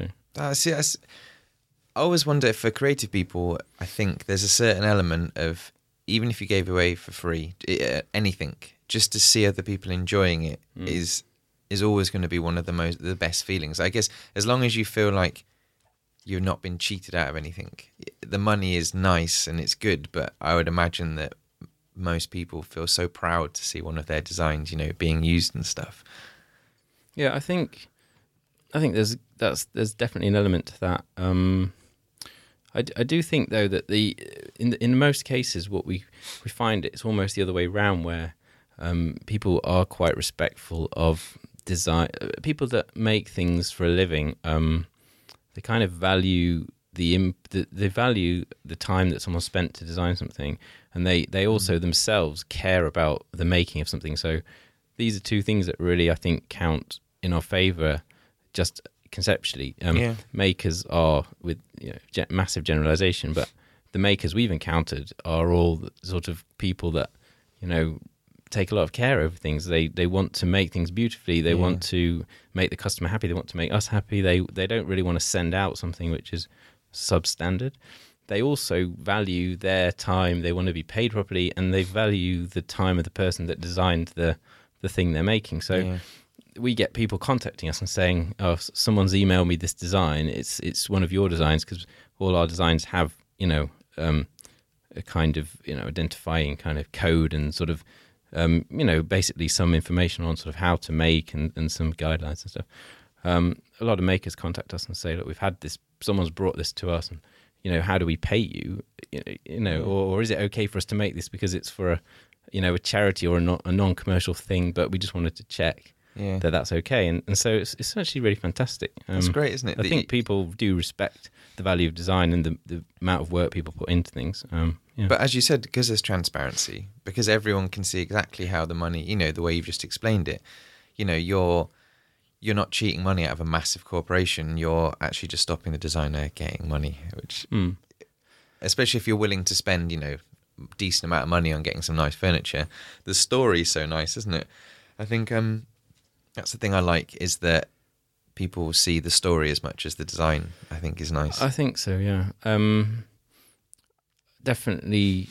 I always wonder if for creative people, I think there's a certain element of, even if you gave away for free anything, just to see other people enjoying it is always going to be one of the best feelings. I guess as long as you feel like you've not been cheated out of anything, the money is nice and it's good, but I would imagine that most people feel so proud to see one of their designs, being used and stuff. Yeah, I think there's definitely an element to that. I do think though that in most cases what we find it's almost the other way around, where people are quite respectful of design. People that make things for a living, they kind of value they value the time that someone spent to design something, and they also themselves care about the making of something. So these are two things that really I think count in our favour, just conceptually. Makers are, with massive generalisation, but the makers we've encountered are all sort of people that take a lot of care over things. They want to make things beautifully. They want to make the customer happy. They want to make us happy. They don't really want to send out something which is substandard. They also value their time. They want to be paid properly, and they value the time of the person that designed the thing they're making. So we get people contacting us and saying, "Oh, someone's emailed me this design. It's one of your designs," because all our designs have a kind of identifying kind of code and sort of basically some information on sort of how to make and some guidelines and stuff. A lot of makers contact us and say, "Look, we've had this. Someone's brought this to us, and how do we pay you? Or is it okay for us to make this because it's for a charity or a non-commercial thing? But we just wanted to check that that's okay." And so it's actually really fantastic. That's great, isn't it? I think people do respect the value of design and the amount of work people put into things. But as you said, because there's transparency, because everyone can see exactly how the money, the way you've just explained it, you're not cheating money out of a massive corporation. You're actually just stopping the designer getting money, which, especially if you're willing to spend, decent amount of money on getting some nice furniture. The story's so nice, isn't it? I think that's the thing I like, is that people see the story as much as the design. I think is nice. I think so, yeah. Definitely,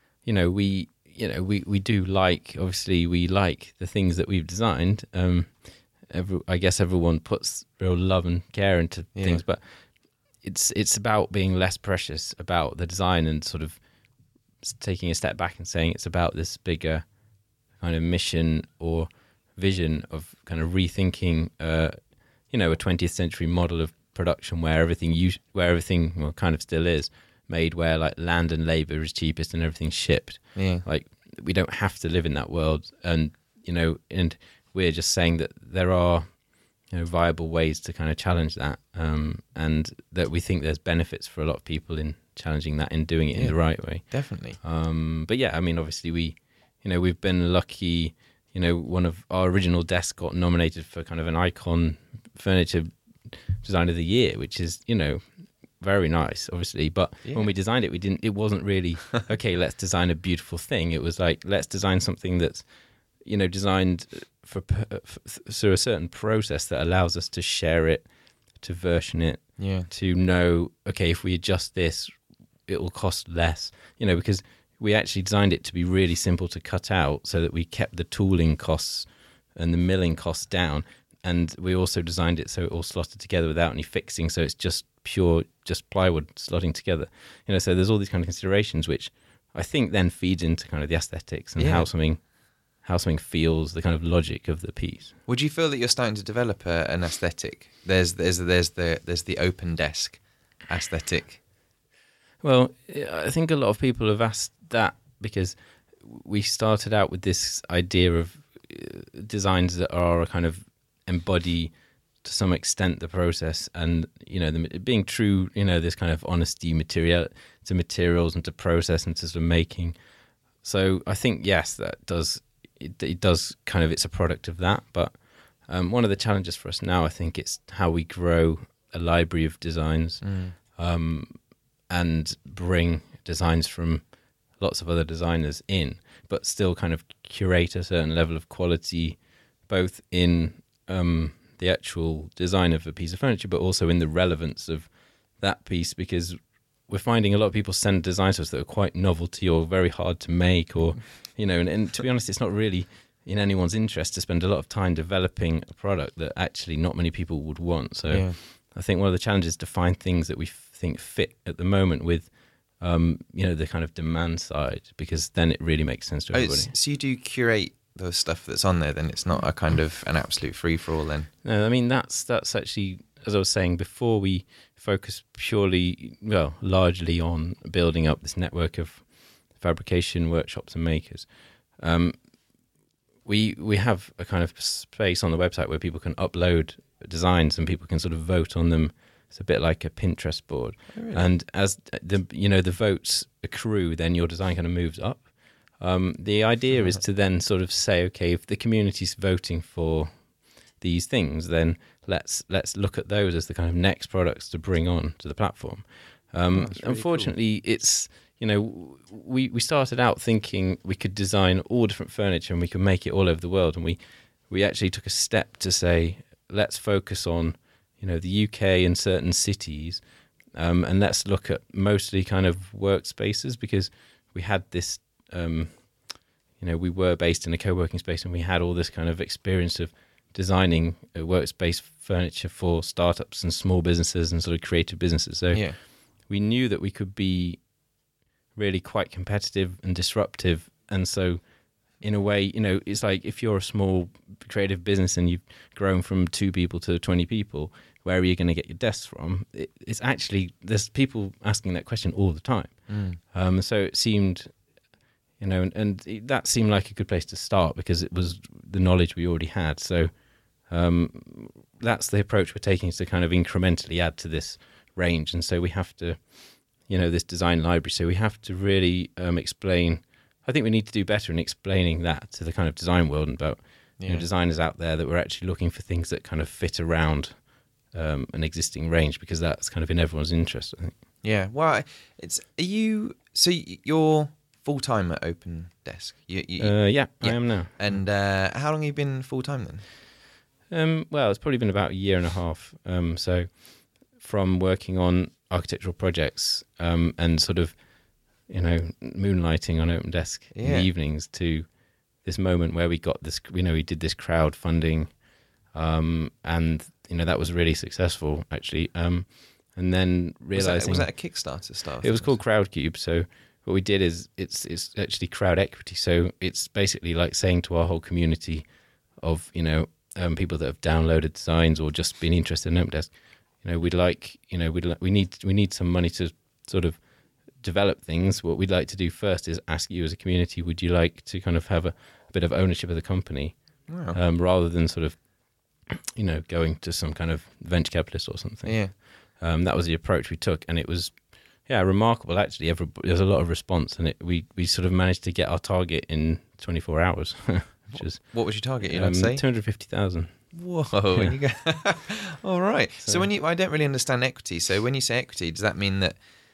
we do like, obviously we like the things that we've designed. I guess everyone puts real love and care into things, but it's about being less precious about the design and sort of taking a step back and saying it's about this bigger kind of mission or vision of kind of rethinking, a 20th century model of production where everything kind of still is made, where like land and labor is cheapest and everything's shipped. Yeah. Like we don't have to live in that world, and we're just saying that there are viable ways to kind of challenge that, and that we think there's benefits for a lot of people in challenging that and doing it in the right way. Definitely. But yeah, I mean, obviously we've been lucky. One of our original desks got nominated for kind of an icon furniture design of the year, which is very nice, obviously. But when we designed it, it wasn't really okay, let's design a beautiful thing. It was like, let's design something that's designed through a certain process that allows us to share it, to version it, to know, okay, if we adjust this, it will cost less, because we actually designed it to be really simple to cut out so that we kept the tooling costs and the milling costs down. And we also designed it so it all slotted together without any fixing. So it's just plywood slotting together, so there's all these kind of considerations, which I think then feeds into kind of the aesthetics and how something feels, the kind of logic of the piece. Would you feel that you're starting to develop an aesthetic? There's the open desk aesthetic. Well, I think a lot of people have asked that because we started out with this idea of designs that are kind of embody to some extent the process, and being true, this kind of honesty to materials and to process and to sort of making. So I think yes, that does it does kind of, it's a product of that. But one of the challenges for us now, I think, it's how we grow a library of designs and bring designs from lots of other designers in, but still kind of curate a certain level of quality, both in the actual design of a piece of furniture, but also in the relevance of that piece, because we're finding a lot of people send designs to us that are quite novelty or very hard to make, or, and to be honest, it's not really in anyone's interest to spend a lot of time developing a product that actually not many people would want. So I think one of the challenges is to find things that we think fit at the moment with, the kind of demand side, because then it really makes sense to everybody. So you do curate the stuff that's on there, then it's not a kind of an absolute free-for-all then? No, I mean, that's actually, as I was saying before, we focus largely on building up this network of fabrication workshops and makers. We have a kind of space on the website where people can upload designs and people can sort of vote on them. It's a bit like a Pinterest board. Oh, really? And as the votes accrue, then your design kind of moves up. The idea is to then sort of say, okay, if the community's voting for these things, then let's look at those as the kind of next products to bring on to the platform. Really unfortunately, cool. It's, we started out thinking we could design all different furniture and we could make it all over the world. And we actually took a step to say, let's focus on, the UK and certain cities, and let's look at mostly kind of workspaces, because we had this, we were based in a co-working space and we had all this kind of experience of designing a workspace furniture for startups and small businesses and sort of creative businesses. So we knew that we could be really quite competitive and disruptive. And so in a way, it's like if you're a small creative business and you've grown from 2 people to 20 people, where are you going to get your desks from? It's actually, there's people asking that question all the time. So it seemed, and that seemed like a good place to start because it was the knowledge we already had. So that's the approach we're taking, is to kind of incrementally add to this range. And so we have to, this design library, so we have to really explain. I think we need to do better in explaining that to the kind of design world, and about designers out there, that we're actually looking for things that kind of fit around an existing range, because that's kind of in everyone's interest, I think. Yeah, well, you're full-time at Open Desk? I am now. And how long have you been full-time then? Well, it's probably been about a year and a half. So from working on architectural projects and sort of, moonlighting on Open Desk in the evenings, to this moment where we got this, we did this crowdfunding, and, that was really successful, actually. And then realizing... Was that a Kickstarter stuff? It was called Crowdcube. So what we did is it's actually crowd equity. So it's basically like saying to our whole community of, people that have downloaded designs or just been interested in Open Desk, we need some money to sort of develop things. What we'd like to do first is ask you as a community, would you like to kind of have a bit of ownership of the company? Wow. Rather than sort of, going to some kind of venture capitalist or something. Yeah. That was the approach we took, and it was, remarkable actually. There's a lot of response, and we sort of managed to get our target in 24 hours. What was your target? You say 250,000. Whoa! Yeah. You go, all right. So I don't really understand equity. So when you say equity, does that mean that?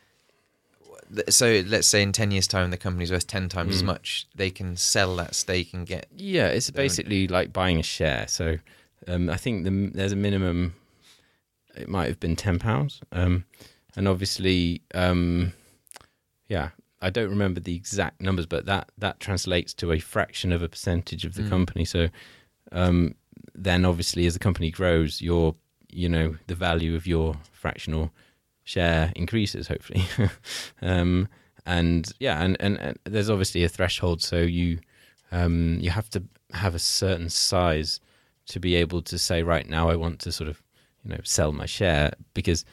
So let's say in 10 years' time, the company's worth 10 times as much. They can sell that stake and get. Yeah, it's basically like buying a share. So I think there's a minimum. It might have been £10, and obviously, I don't remember the exact numbers, but that translates to a fraction of a percentage of the company. So then, obviously, as the company grows, the value of your fractional share increases, hopefully. And there's obviously a threshold. So you you have to have a certain size to be able to say, right now I want to sort of, sell my share, because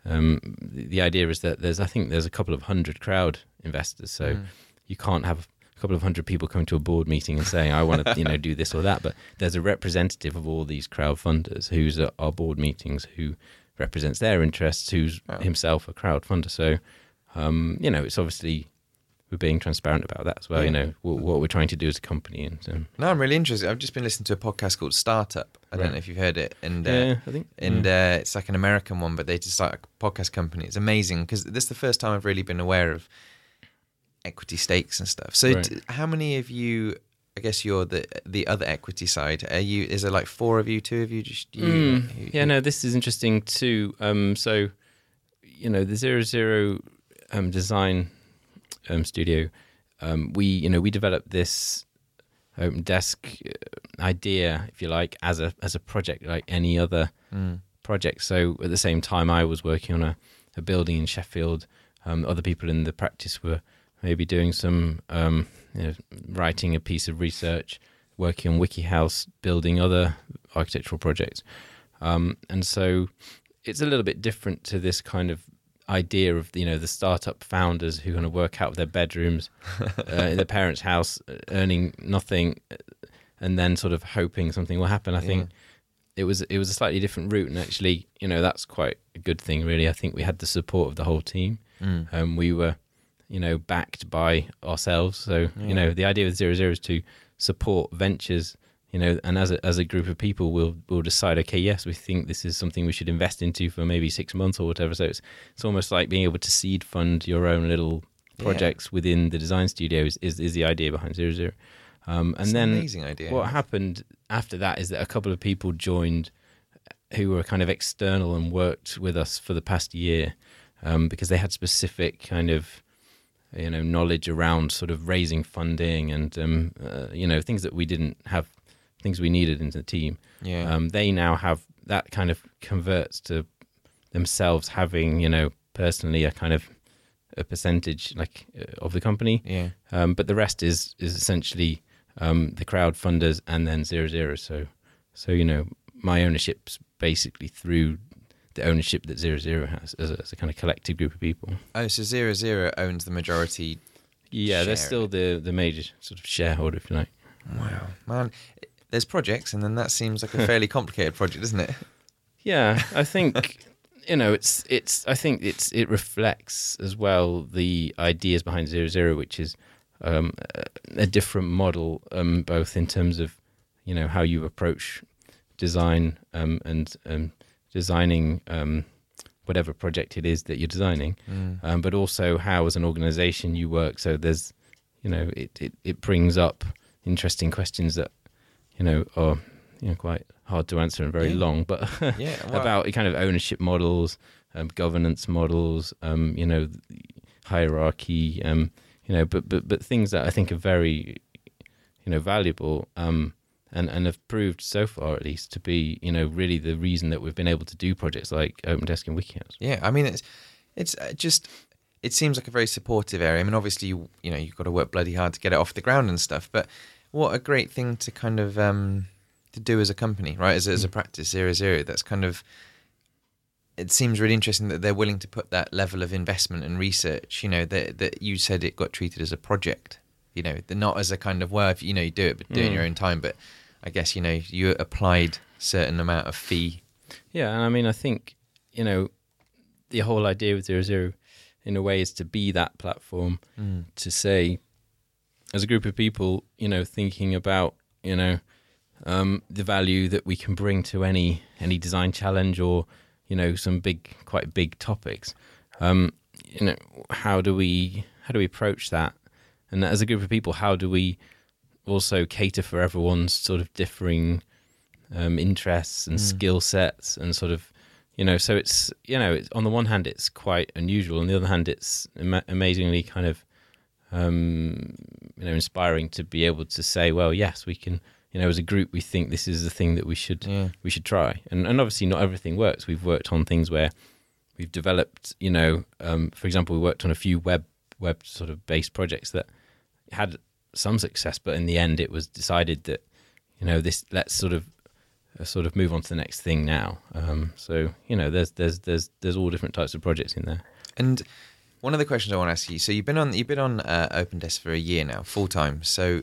the idea is that there's a couple of hundred crowd investors, so you can't have a couple of hundred people coming to a board meeting and saying, I want to do this or that, but there's a representative of all these crowd funders who's at our board meetings, who represents their interests, who's himself a crowd funder. So it's obviously, we're being transparent about that as well. What we're trying to do as a company. And no, I'm really interested. I've just been listening to a podcast called Startup. I don't know if you've heard it. And I think. And it's like an American one, but they just start a podcast company. It's amazing, because this is the first time I've really been aware of equity stakes and stuff. So how many of you? I guess you're the other equity side. Is there like 4 of you, 2 of you? Just you? No, this is interesting too. So, the 00 design studio, we developed this open desk idea, if you like, as a project like any other project. So at the same time, I was working on a building in Sheffield. Other people in the practice were maybe doing some writing a piece of research, working on WikiHouse, building other architectural projects. And so it's a little bit different to this kind of idea of the startup founders who are going to work out of their bedrooms in their parents' house, earning nothing, and then sort of hoping something will happen. I think it was a slightly different route, and actually, that's quite a good thing, really. I think we had the support of the whole team. We were backed by ourselves. So, the idea with 00 is to support ventures, and as a group of people, we'll decide, okay, yes, we think this is something we should invest into for maybe 6 months or whatever. So it's almost like being able to seed fund your own little projects within the design studios is the idea behind 00. And then an amazing idea. What happened after that is that a couple of people joined who were kind of external and worked with us for the past year, because they had specific kind of knowledge around sort of raising funding and things that we didn't have, things we needed in the team. They now have that kind of converts to themselves having personally a kind of a percentage of the company. But the rest is essentially the crowd funders and then 00. So my ownership's basically through the ownership that 00 has as a kind of collective group of people. Oh, so 00 owns the majority. They're still the major sort of shareholder, if you like. Wow, man. There's projects, and then that seems like a fairly complicated project, doesn't it? Yeah, I think it reflects as well the ideas behind 00, which is a different model, both in terms of how you approach design and designing whatever project it is that you're designing, but also how as an organization you work. So there's it brings up interesting questions that are quite hard to answer and very long, but about kind of ownership models, governance models, hierarchy, but things that I think are very valuable, and have proved so far, at least, to be really the reason that we've been able to do projects like OpenDesk and WikiHouse. Yeah, I mean it's just, it seems like a very supportive area. I mean, obviously you've got to work bloody hard to get it off the ground and stuff, but what a great thing to kind of to do as a company, right? As a practice, 00. That's kind of, it seems really interesting that they're willing to put that level of investment and research. That you said it got treated as a project. They're not as a kind of, well, if you do it, but do it in your own time. But I guess you applied certain amount of fee. Yeah, and I mean, I think the whole idea with 00 in a way is to be that platform to say, as a group of people, thinking about the value that we can bring to any design challenge or some quite big topics. How do we approach that? And as a group of people, how do we also cater for everyone's sort of differing interests and skill sets and sort of so it's it's, on the one hand it's quite unusual, on the other hand it's amazingly kind of inspiring to be able to say, well, yes, we can, as a group, we think this is the thing that we should try. And obviously not everything works. We've worked on things where we've developed, for example, we worked on a few web sort of based projects that had some success, but in the end, it was decided that let's sort of move on to the next thing now. So there's all different types of projects in there. And one of the questions I want to ask you, so you've been on OpenDesk for a year now, full time. So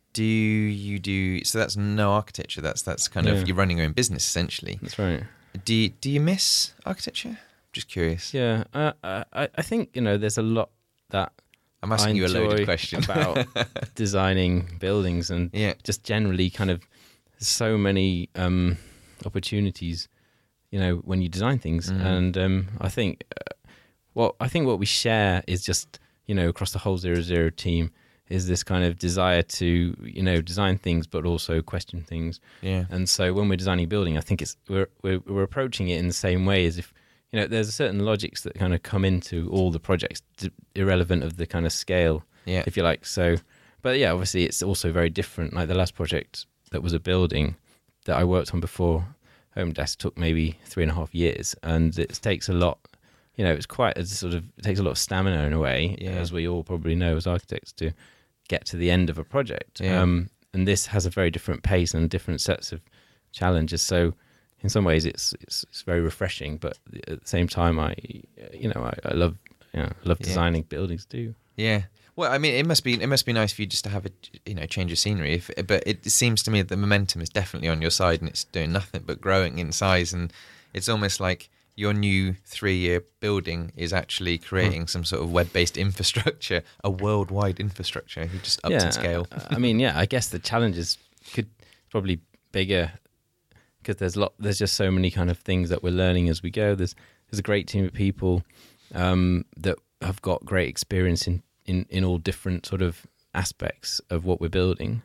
so that's no architecture. That's kind of, you're running your own business essentially. That's right. Do you miss architecture? Just curious. Yeah, I think there's a lot that I'm asking you a loaded question about designing buildings and just generally kind of so many opportunities, when you design things. And I think what we share is just across the whole 0 team is this kind of desire to design things but also question things. Yeah. And so when we're designing a building, I think we're approaching it in the same way as if there's a certain logics that kind of come into all the projects, irrelevant of the kind of scale, if you like. So, but yeah, obviously it's also very different. Like the last project that was a building that I worked on before OpenDesk took maybe 3.5 years, and it takes a lot. It's quite it takes a lot of stamina in a way, as we all probably know as architects, to get to the end of a project. Yeah. And this has a very different pace and different sets of challenges. So in some ways it's very refreshing, but at the same time I love designing buildings too. Yeah. Well, I mean, it must be nice for you just to have a change of scenery. But it seems to me that the momentum is definitely on your side, and it's doing nothing but growing in size. And it's almost like your new 3-year building is actually creating some sort of web-based infrastructure, a worldwide infrastructure. You just upped in scale. I mean, I guess the challenges could probably bigger because there's just so many kind of things that we're learning as we go. There's a great team of people that have got great experience in all different sort of aspects of what we're building.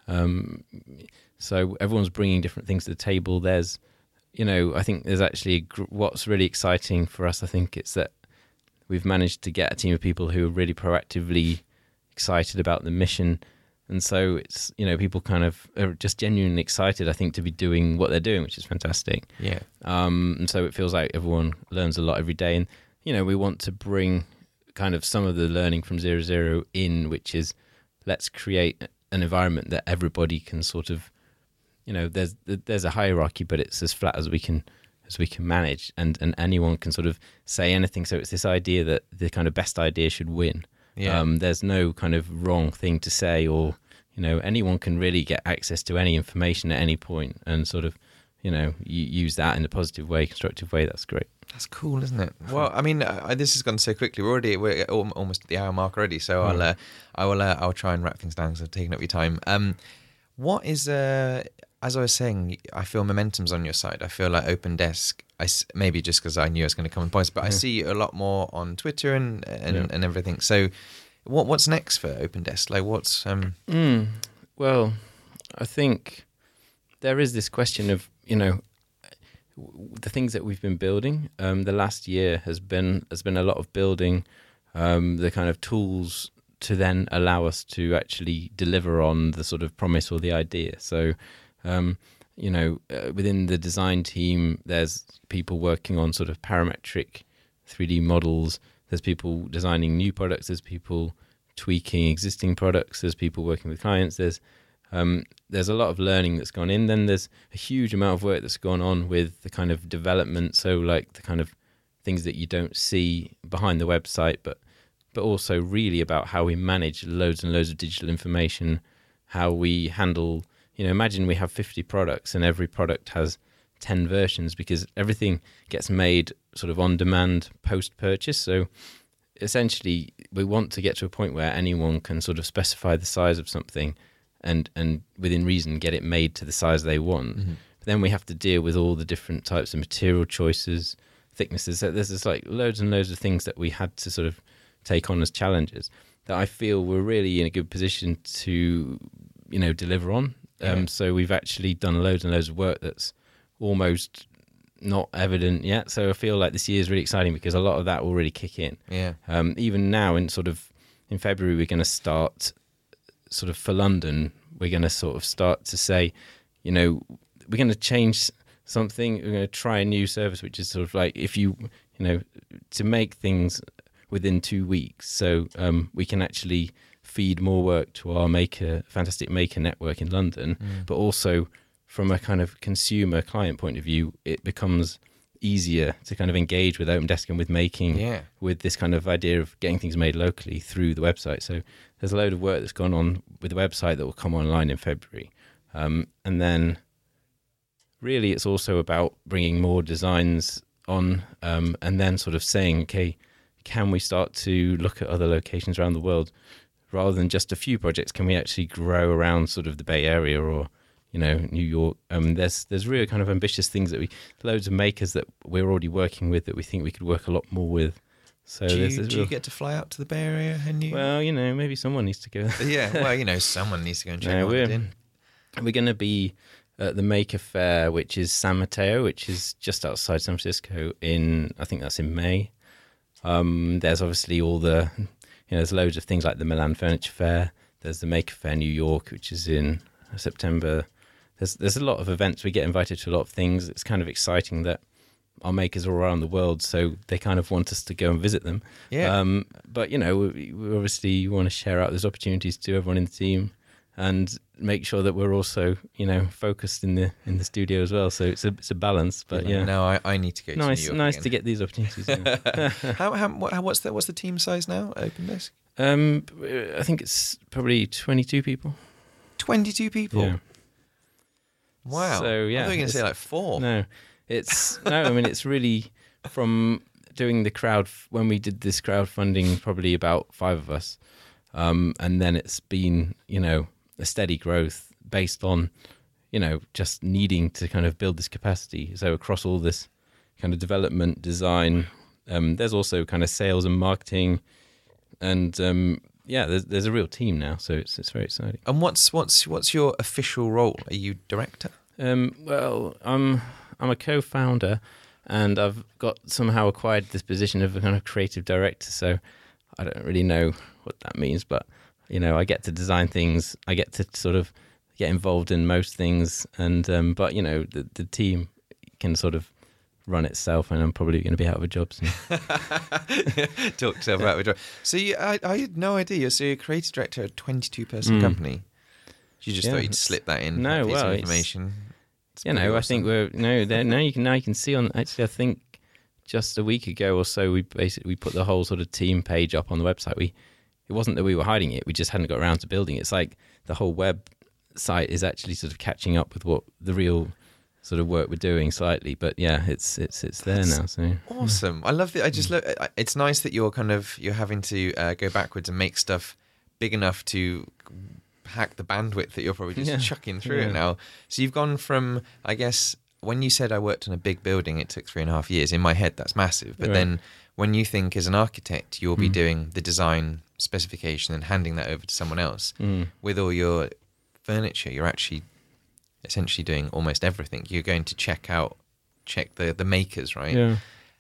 So everyone's bringing different things to the table. There's, I think there's actually what's really exciting for us. I think it's that we've managed to get a team of people who are really proactively excited about the mission. And so it's, people kind of are just genuinely excited, I think, to be doing what they're doing, which is fantastic. Yeah. And so it feels like everyone learns a lot every day. And, we want to bring kind of some of the learning from 0 in, which is let's create an environment that everybody can sort of, there's a hierarchy, but it's as flat as we can manage, and anyone can sort of say anything. So it's this idea that the kind of best idea should win. Yeah. There's no kind of wrong thing to say, or anyone can really get access to any information at any point, and sort of you use that in a positive way, constructive way. That's great. That's cool, isn't it? Well, I mean, this has gone so quickly. We're almost at the hour mark already. So I'll try and wrap things down because I've taken up your time. What is as I was saying, I feel momentum's on your side. I feel like OpenDesk, maybe just because I knew I was going to come on points, but I see a lot more on Twitter and everything. So what's next for OpenDesk? Like what's... Well, I think there is this question of, the things that we've been building. The last year has been a lot of building the kind of tools to then allow us to actually deliver on the sort of promise or the idea. So, within the design team, there's people working on sort of parametric 3D models. There's people designing new products. There's people tweaking existing products. There's people working with clients. There's a lot of learning that's gone in. Then there's a huge amount of work that's gone on with the kind of development. So like the kind of things that you don't see behind the website, but also really about how we manage loads and loads of digital information, how we handle, imagine we have 50 products and every product has 10 versions because everything gets made sort of on demand post-purchase. So essentially we want to get to a point where anyone can sort of specify the size of something and within reason get it made to the size they want. Mm-hmm. But then we have to deal with all the different types of material choices, thicknesses. So there's just like loads and loads of things that we had to sort of take on as challenges that I feel we're really in a good position to, deliver on. So we've actually done loads and loads of work that's almost not evident yet. So I feel like this year is really exciting because a lot of that will really kick in. Yeah. Even now in February, we're going to start sort of for London, we're going to sort of start to say, we're going to change something. We're going to try a new service, which is sort of like if to make things within 2 weeks. So we can actually feed more work to our fantastic maker network in London, but also from a kind of consumer client point of view, it becomes easier to kind of engage with OpenDesk and with making, with this kind of idea of getting things made locally through the website. So there's a load of work that's gone on with the website that will come online in February. And then really it's also about bringing more designs on, and then sort of saying, okay, can we start to look at other locations around the world rather than just a few projects? Can we actually grow around sort of the Bay Area or New York? There's really kind of ambitious things loads of makers that we're already working with that we think we could work a lot more with. So do you get to fly out to the Bay Area? Well, maybe someone needs to go. Yeah, well, someone needs to go and check out it in. We're going to be at the Maker Fair, which is San Mateo, which is just outside San Francisco I think that's in May. There's obviously all the, there's loads of things like the Milan Furniture Fair. There's the Maker Fair New York, which is in September. There's a lot of events. We get invited to a lot of things. It's kind of exciting that our makers are all around the world, so they kind of want us to go and visit them. Yeah. But we obviously want to share out those opportunities to everyone in the team and make sure that we're also focused in the studio as well. So it's a balance. But yeah. No, I need to go to New York. Nice to get these opportunities. What's the team size now? OpenDesk? I think it's probably 22 people. 22 people. Yeah. Wow. So yeah, I thought you were going to say like 4. No, it's no. I mean, it's really from doing when we did this crowdfunding, probably about 5 of us, and then it's been a steady growth based on just needing to kind of build this capacity. So across all this kind of development, design, there's also kind of sales and marketing, and there's a real team now, so it's very exciting. And what's your official role? Are you director? Well, I'm a co-founder, and I've got somehow acquired this position of a kind of creative director. So I don't really know what that means, but I get to design things. I get to sort of get involved in most things, and but the team can sort of run itself, and I'm probably going to be out of a job soon. Talk yourself out of a job. So I had no idea. So you're a creative director at a 22-person company. You just thought you'd slip that in. No, piece well, of information. I think now you can see on. Actually, I think just a week ago or so, we put the whole sort of team page up on the website. It wasn't that we were hiding it; we just hadn't got around to building it. It's like the whole website is actually sort of catching up with what the real sort of work we're doing slightly, but yeah, it's there now. So awesome! I love it. I just it's nice that you're having to go backwards and make stuff big enough to hack the bandwidth that you're probably just chucking through it now. So you've gone from, I guess, when you said I worked on a big building, it took 3.5 years. In my head, that's massive. But then when you think as an architect, you'll be doing the design specification and handing that over to someone else. With all your furniture, you're actually essentially doing almost everything. You're going to check the makers, right?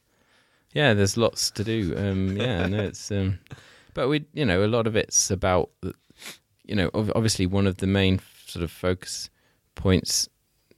Yeah, there's lots to do. It's but we a lot of it's about obviously one of the main sort of focus points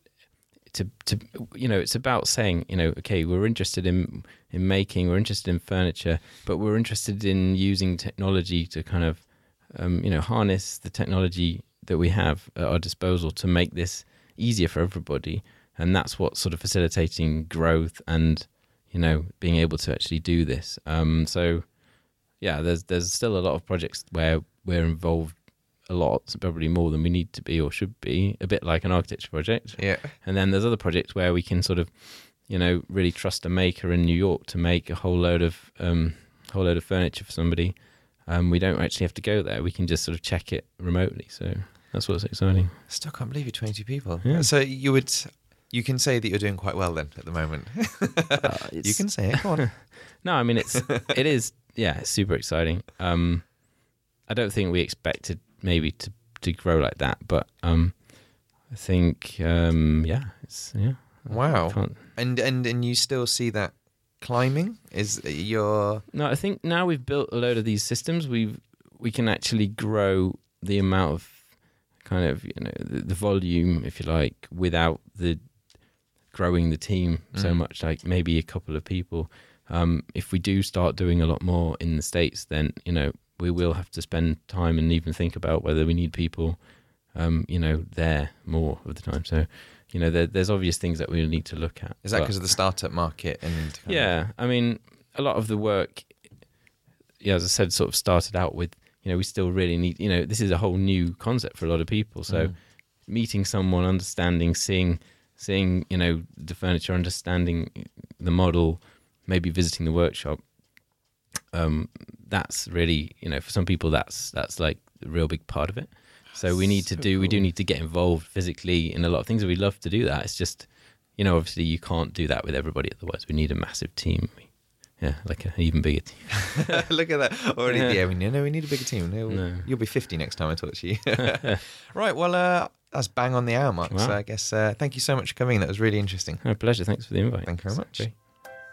to it's about saying okay, we're interested in making, we're interested in furniture, but we're interested in using technology to kind of harness the technology that we have at our disposal to make this easier for everybody. And that's what's sort of facilitating growth and being able to actually do this. So yeah, there's still a lot of projects where we're involved a lot, probably more than we need to be or should be, a bit like an architecture project. Yeah. And then there's other projects where we can sort of really trust a maker in New York to make a whole load of furniture for somebody. We don't actually have to go there. We can just sort of check it remotely. So that's what's exciting. Still can't believe you're 22 people. Yeah. So you can say that you're doing quite well then at the moment. You can say it. Go on. No, I mean it is. Yeah, it's super exciting. I don't think we expected maybe to grow like that, but I think Wow. And you still see that climbing? No, I think now we've built a load of these systems, we can actually grow the amount of kind of the volume, if you like, without the growing the team so much, like maybe a couple of people. If we do start doing a lot more in the States, then we will have to spend time and even think about whether we need people, there more of the time. So, there's obvious things that we need to look at. Is that because of the startup market? I mean, a lot of the work, as I said, sort of started out with, we still really need, this is a whole new concept for a lot of people. So meeting someone, understanding, seeing, the furniture, understanding the model, maybe visiting the workshop, that's really, for some people, that's like a real big part of it. So we need we do need to get involved physically in a lot of things. And we'd love to do that. It's just, obviously you can't do that with everybody otherwise. We need a massive team. Yeah, like an even bigger team. Look at that. Already, we need a bigger team. No. You'll be 50 next time I talk to you. Right, well, that's bang on the hour mark. Wow. So I guess thank you so much for coming. That was really interesting. My pleasure. Thanks for the invite. Thank you very much. Great.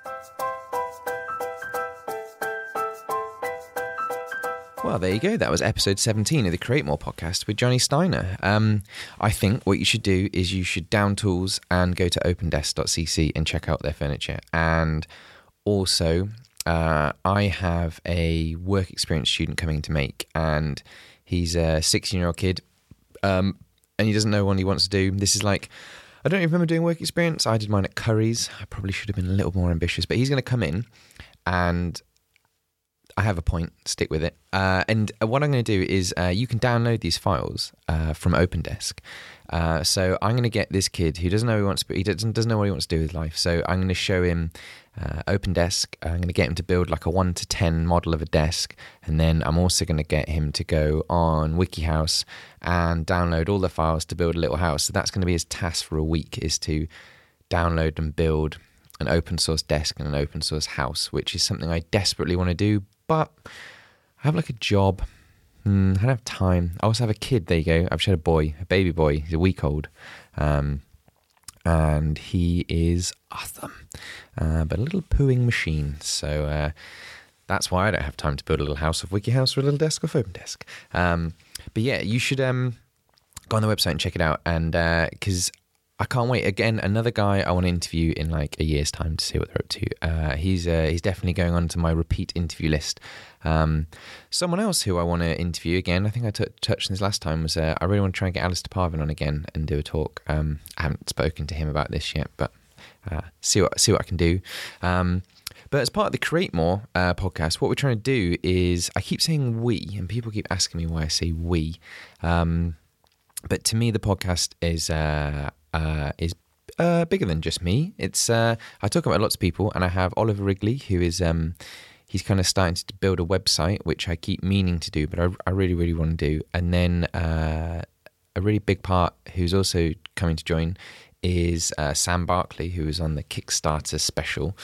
Well, there you go. That was episode 17 of the Create More podcast with Johnny Steiner. I think what you should do is you should down tools and go to opendesk.cc and check out their furniture. And also, I have a work experience student coming to make, and he's a 16-year-old kid, and he doesn't know what he wants to do. This is like, I don't even remember doing work experience. I did mine at Curry's. I probably should have been a little more ambitious, but he's going to come in, and I have a point, stick with it. And what I'm going to do is you can download these files from OpenDesk. So I'm going to get this kid who doesn't know what he wants to, he doesn't know what he wants to do with life. So I'm going to show him OpenDesk. I'm going to get him to build like a 1 to 10 model of a desk. And then I'm also going to get him to go on WikiHouse and download all the files to build a little house. So that's going to be his task for a week, is to download and build an open source desk and an open source house, which is something I desperately want to do. But I have like a job. I don't have time. I also have a kid. There you go. I've a boy, a baby boy. He's a week old. And he is awesome. But a little pooing machine. So that's why I don't have time to build a little house of WikiHouse or a little desk of OpenDesk. But yeah, you should go on the website and check it out. And because I can't wait. Again, another guy I want to interview in like a year's time to see what they're up to. He's definitely going on to my repeat interview list. Someone else who I want to interview again, I think I touched on this last time, was I really want to try and get Alistair Parvin on again and do a talk. I haven't spoken to him about this yet, but see what I can do. But as part of the Create More podcast, what we're trying to do is, I keep saying we, and people keep asking me why I say we. But to me, the podcast is bigger than just me. It's I talk about lots of people, and I have Oliver Wrigley, who is he's kind of starting to build a website, which I keep meaning to do, but I really, really want to do. And then a really big part, who's also coming to join, is Sam Barkley, who is on the Kickstarter special.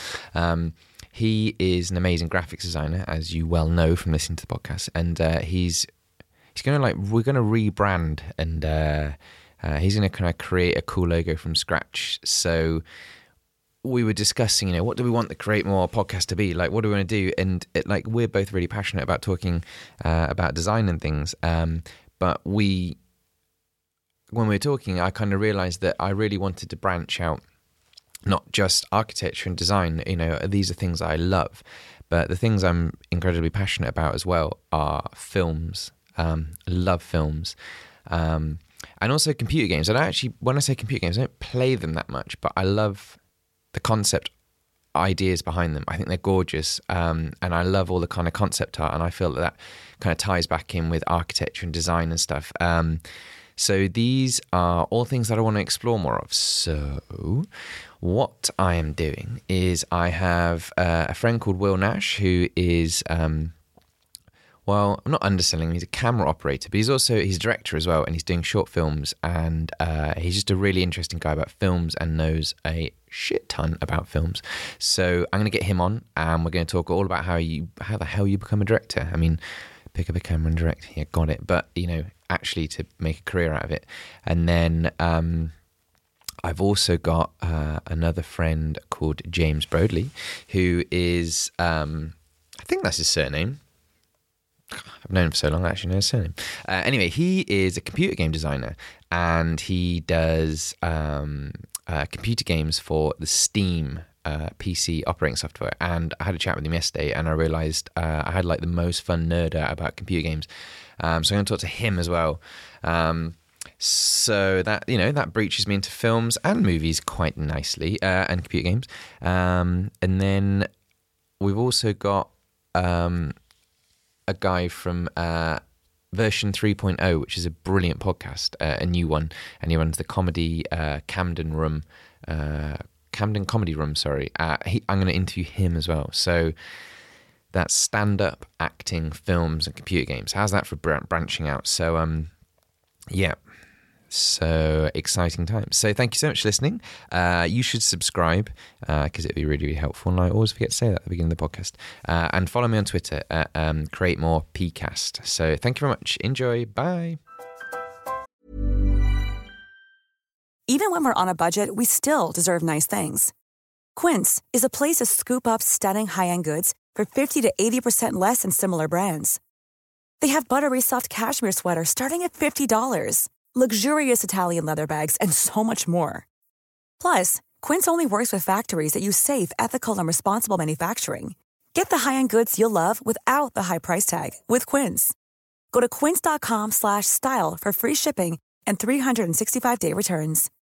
He is an amazing graphics designer, as you well know from listening to the podcast, and he's going to we're going to rebrand, and he's going to kind of create a cool logo from scratch. So we were discussing, what do we want the Create More podcast to be? Like, what do we want to do? And we're both really passionate about talking about design and things. But when we were talking, I kind of realized that I really wanted to branch out, not just architecture and design. These are things I love, but the things I'm incredibly passionate about as well are films. I love films. And also computer games. And when I say computer games, I don't play them that much, but I love the concept ideas behind them. I think they're gorgeous. And I love all the kind of concept art, and I feel that kind of ties back in with architecture and design and stuff. So these are all things that I want to explore more of. So what I am doing is, I have a friend called Will Nash, who is... well, I'm not underselling him. He's a camera operator, but he's a director as well, and he's doing short films, and he's just a really interesting guy about films and knows a shit ton about films. So I'm going to get him on, and we're going to talk all about how the hell you become a director. I mean, pick up a camera and direct, yeah, got it. But, actually to make a career out of it. And then I've also got another friend called James Broadley, who is, I think that's his surname. I've known him for so long, I actually know his surname. Anyway, he is a computer game designer, and he does computer games for the Steam PC operating software. And I had a chat with him yesterday, and I realised I had like the most fun nerd out about computer games. So I'm going to talk to him as well. So that, you know, that breaches me into films and movies quite nicely, and computer games. And then we've also got a guy from Version 3.0, which is a brilliant podcast, a new one, and he runs the comedy Camden Comedy Room. Sorry, I'm going to interview him as well. So that's stand-up, acting, films, and computer games. How's that for branching out? So yeah. So exciting times. So thank you so much for listening. You should subscribe because it'd be really, really helpful. And I always forget to say that at the beginning of the podcast. And follow me on Twitter at CreateMorePcast. So thank you very much. Enjoy. Bye. Even when we're on a budget, we still deserve nice things. Quince is a place to scoop up stunning high-end goods for 50 to 80% less than similar brands. They have buttery soft cashmere sweaters starting at $50. Luxurious Italian leather bags, and so much more. Plus, Quince only works with factories that use safe, ethical, and responsible manufacturing. Get the high-end goods you'll love without the high price tag with Quince. Go to quince.com/style for free shipping and 365-day returns.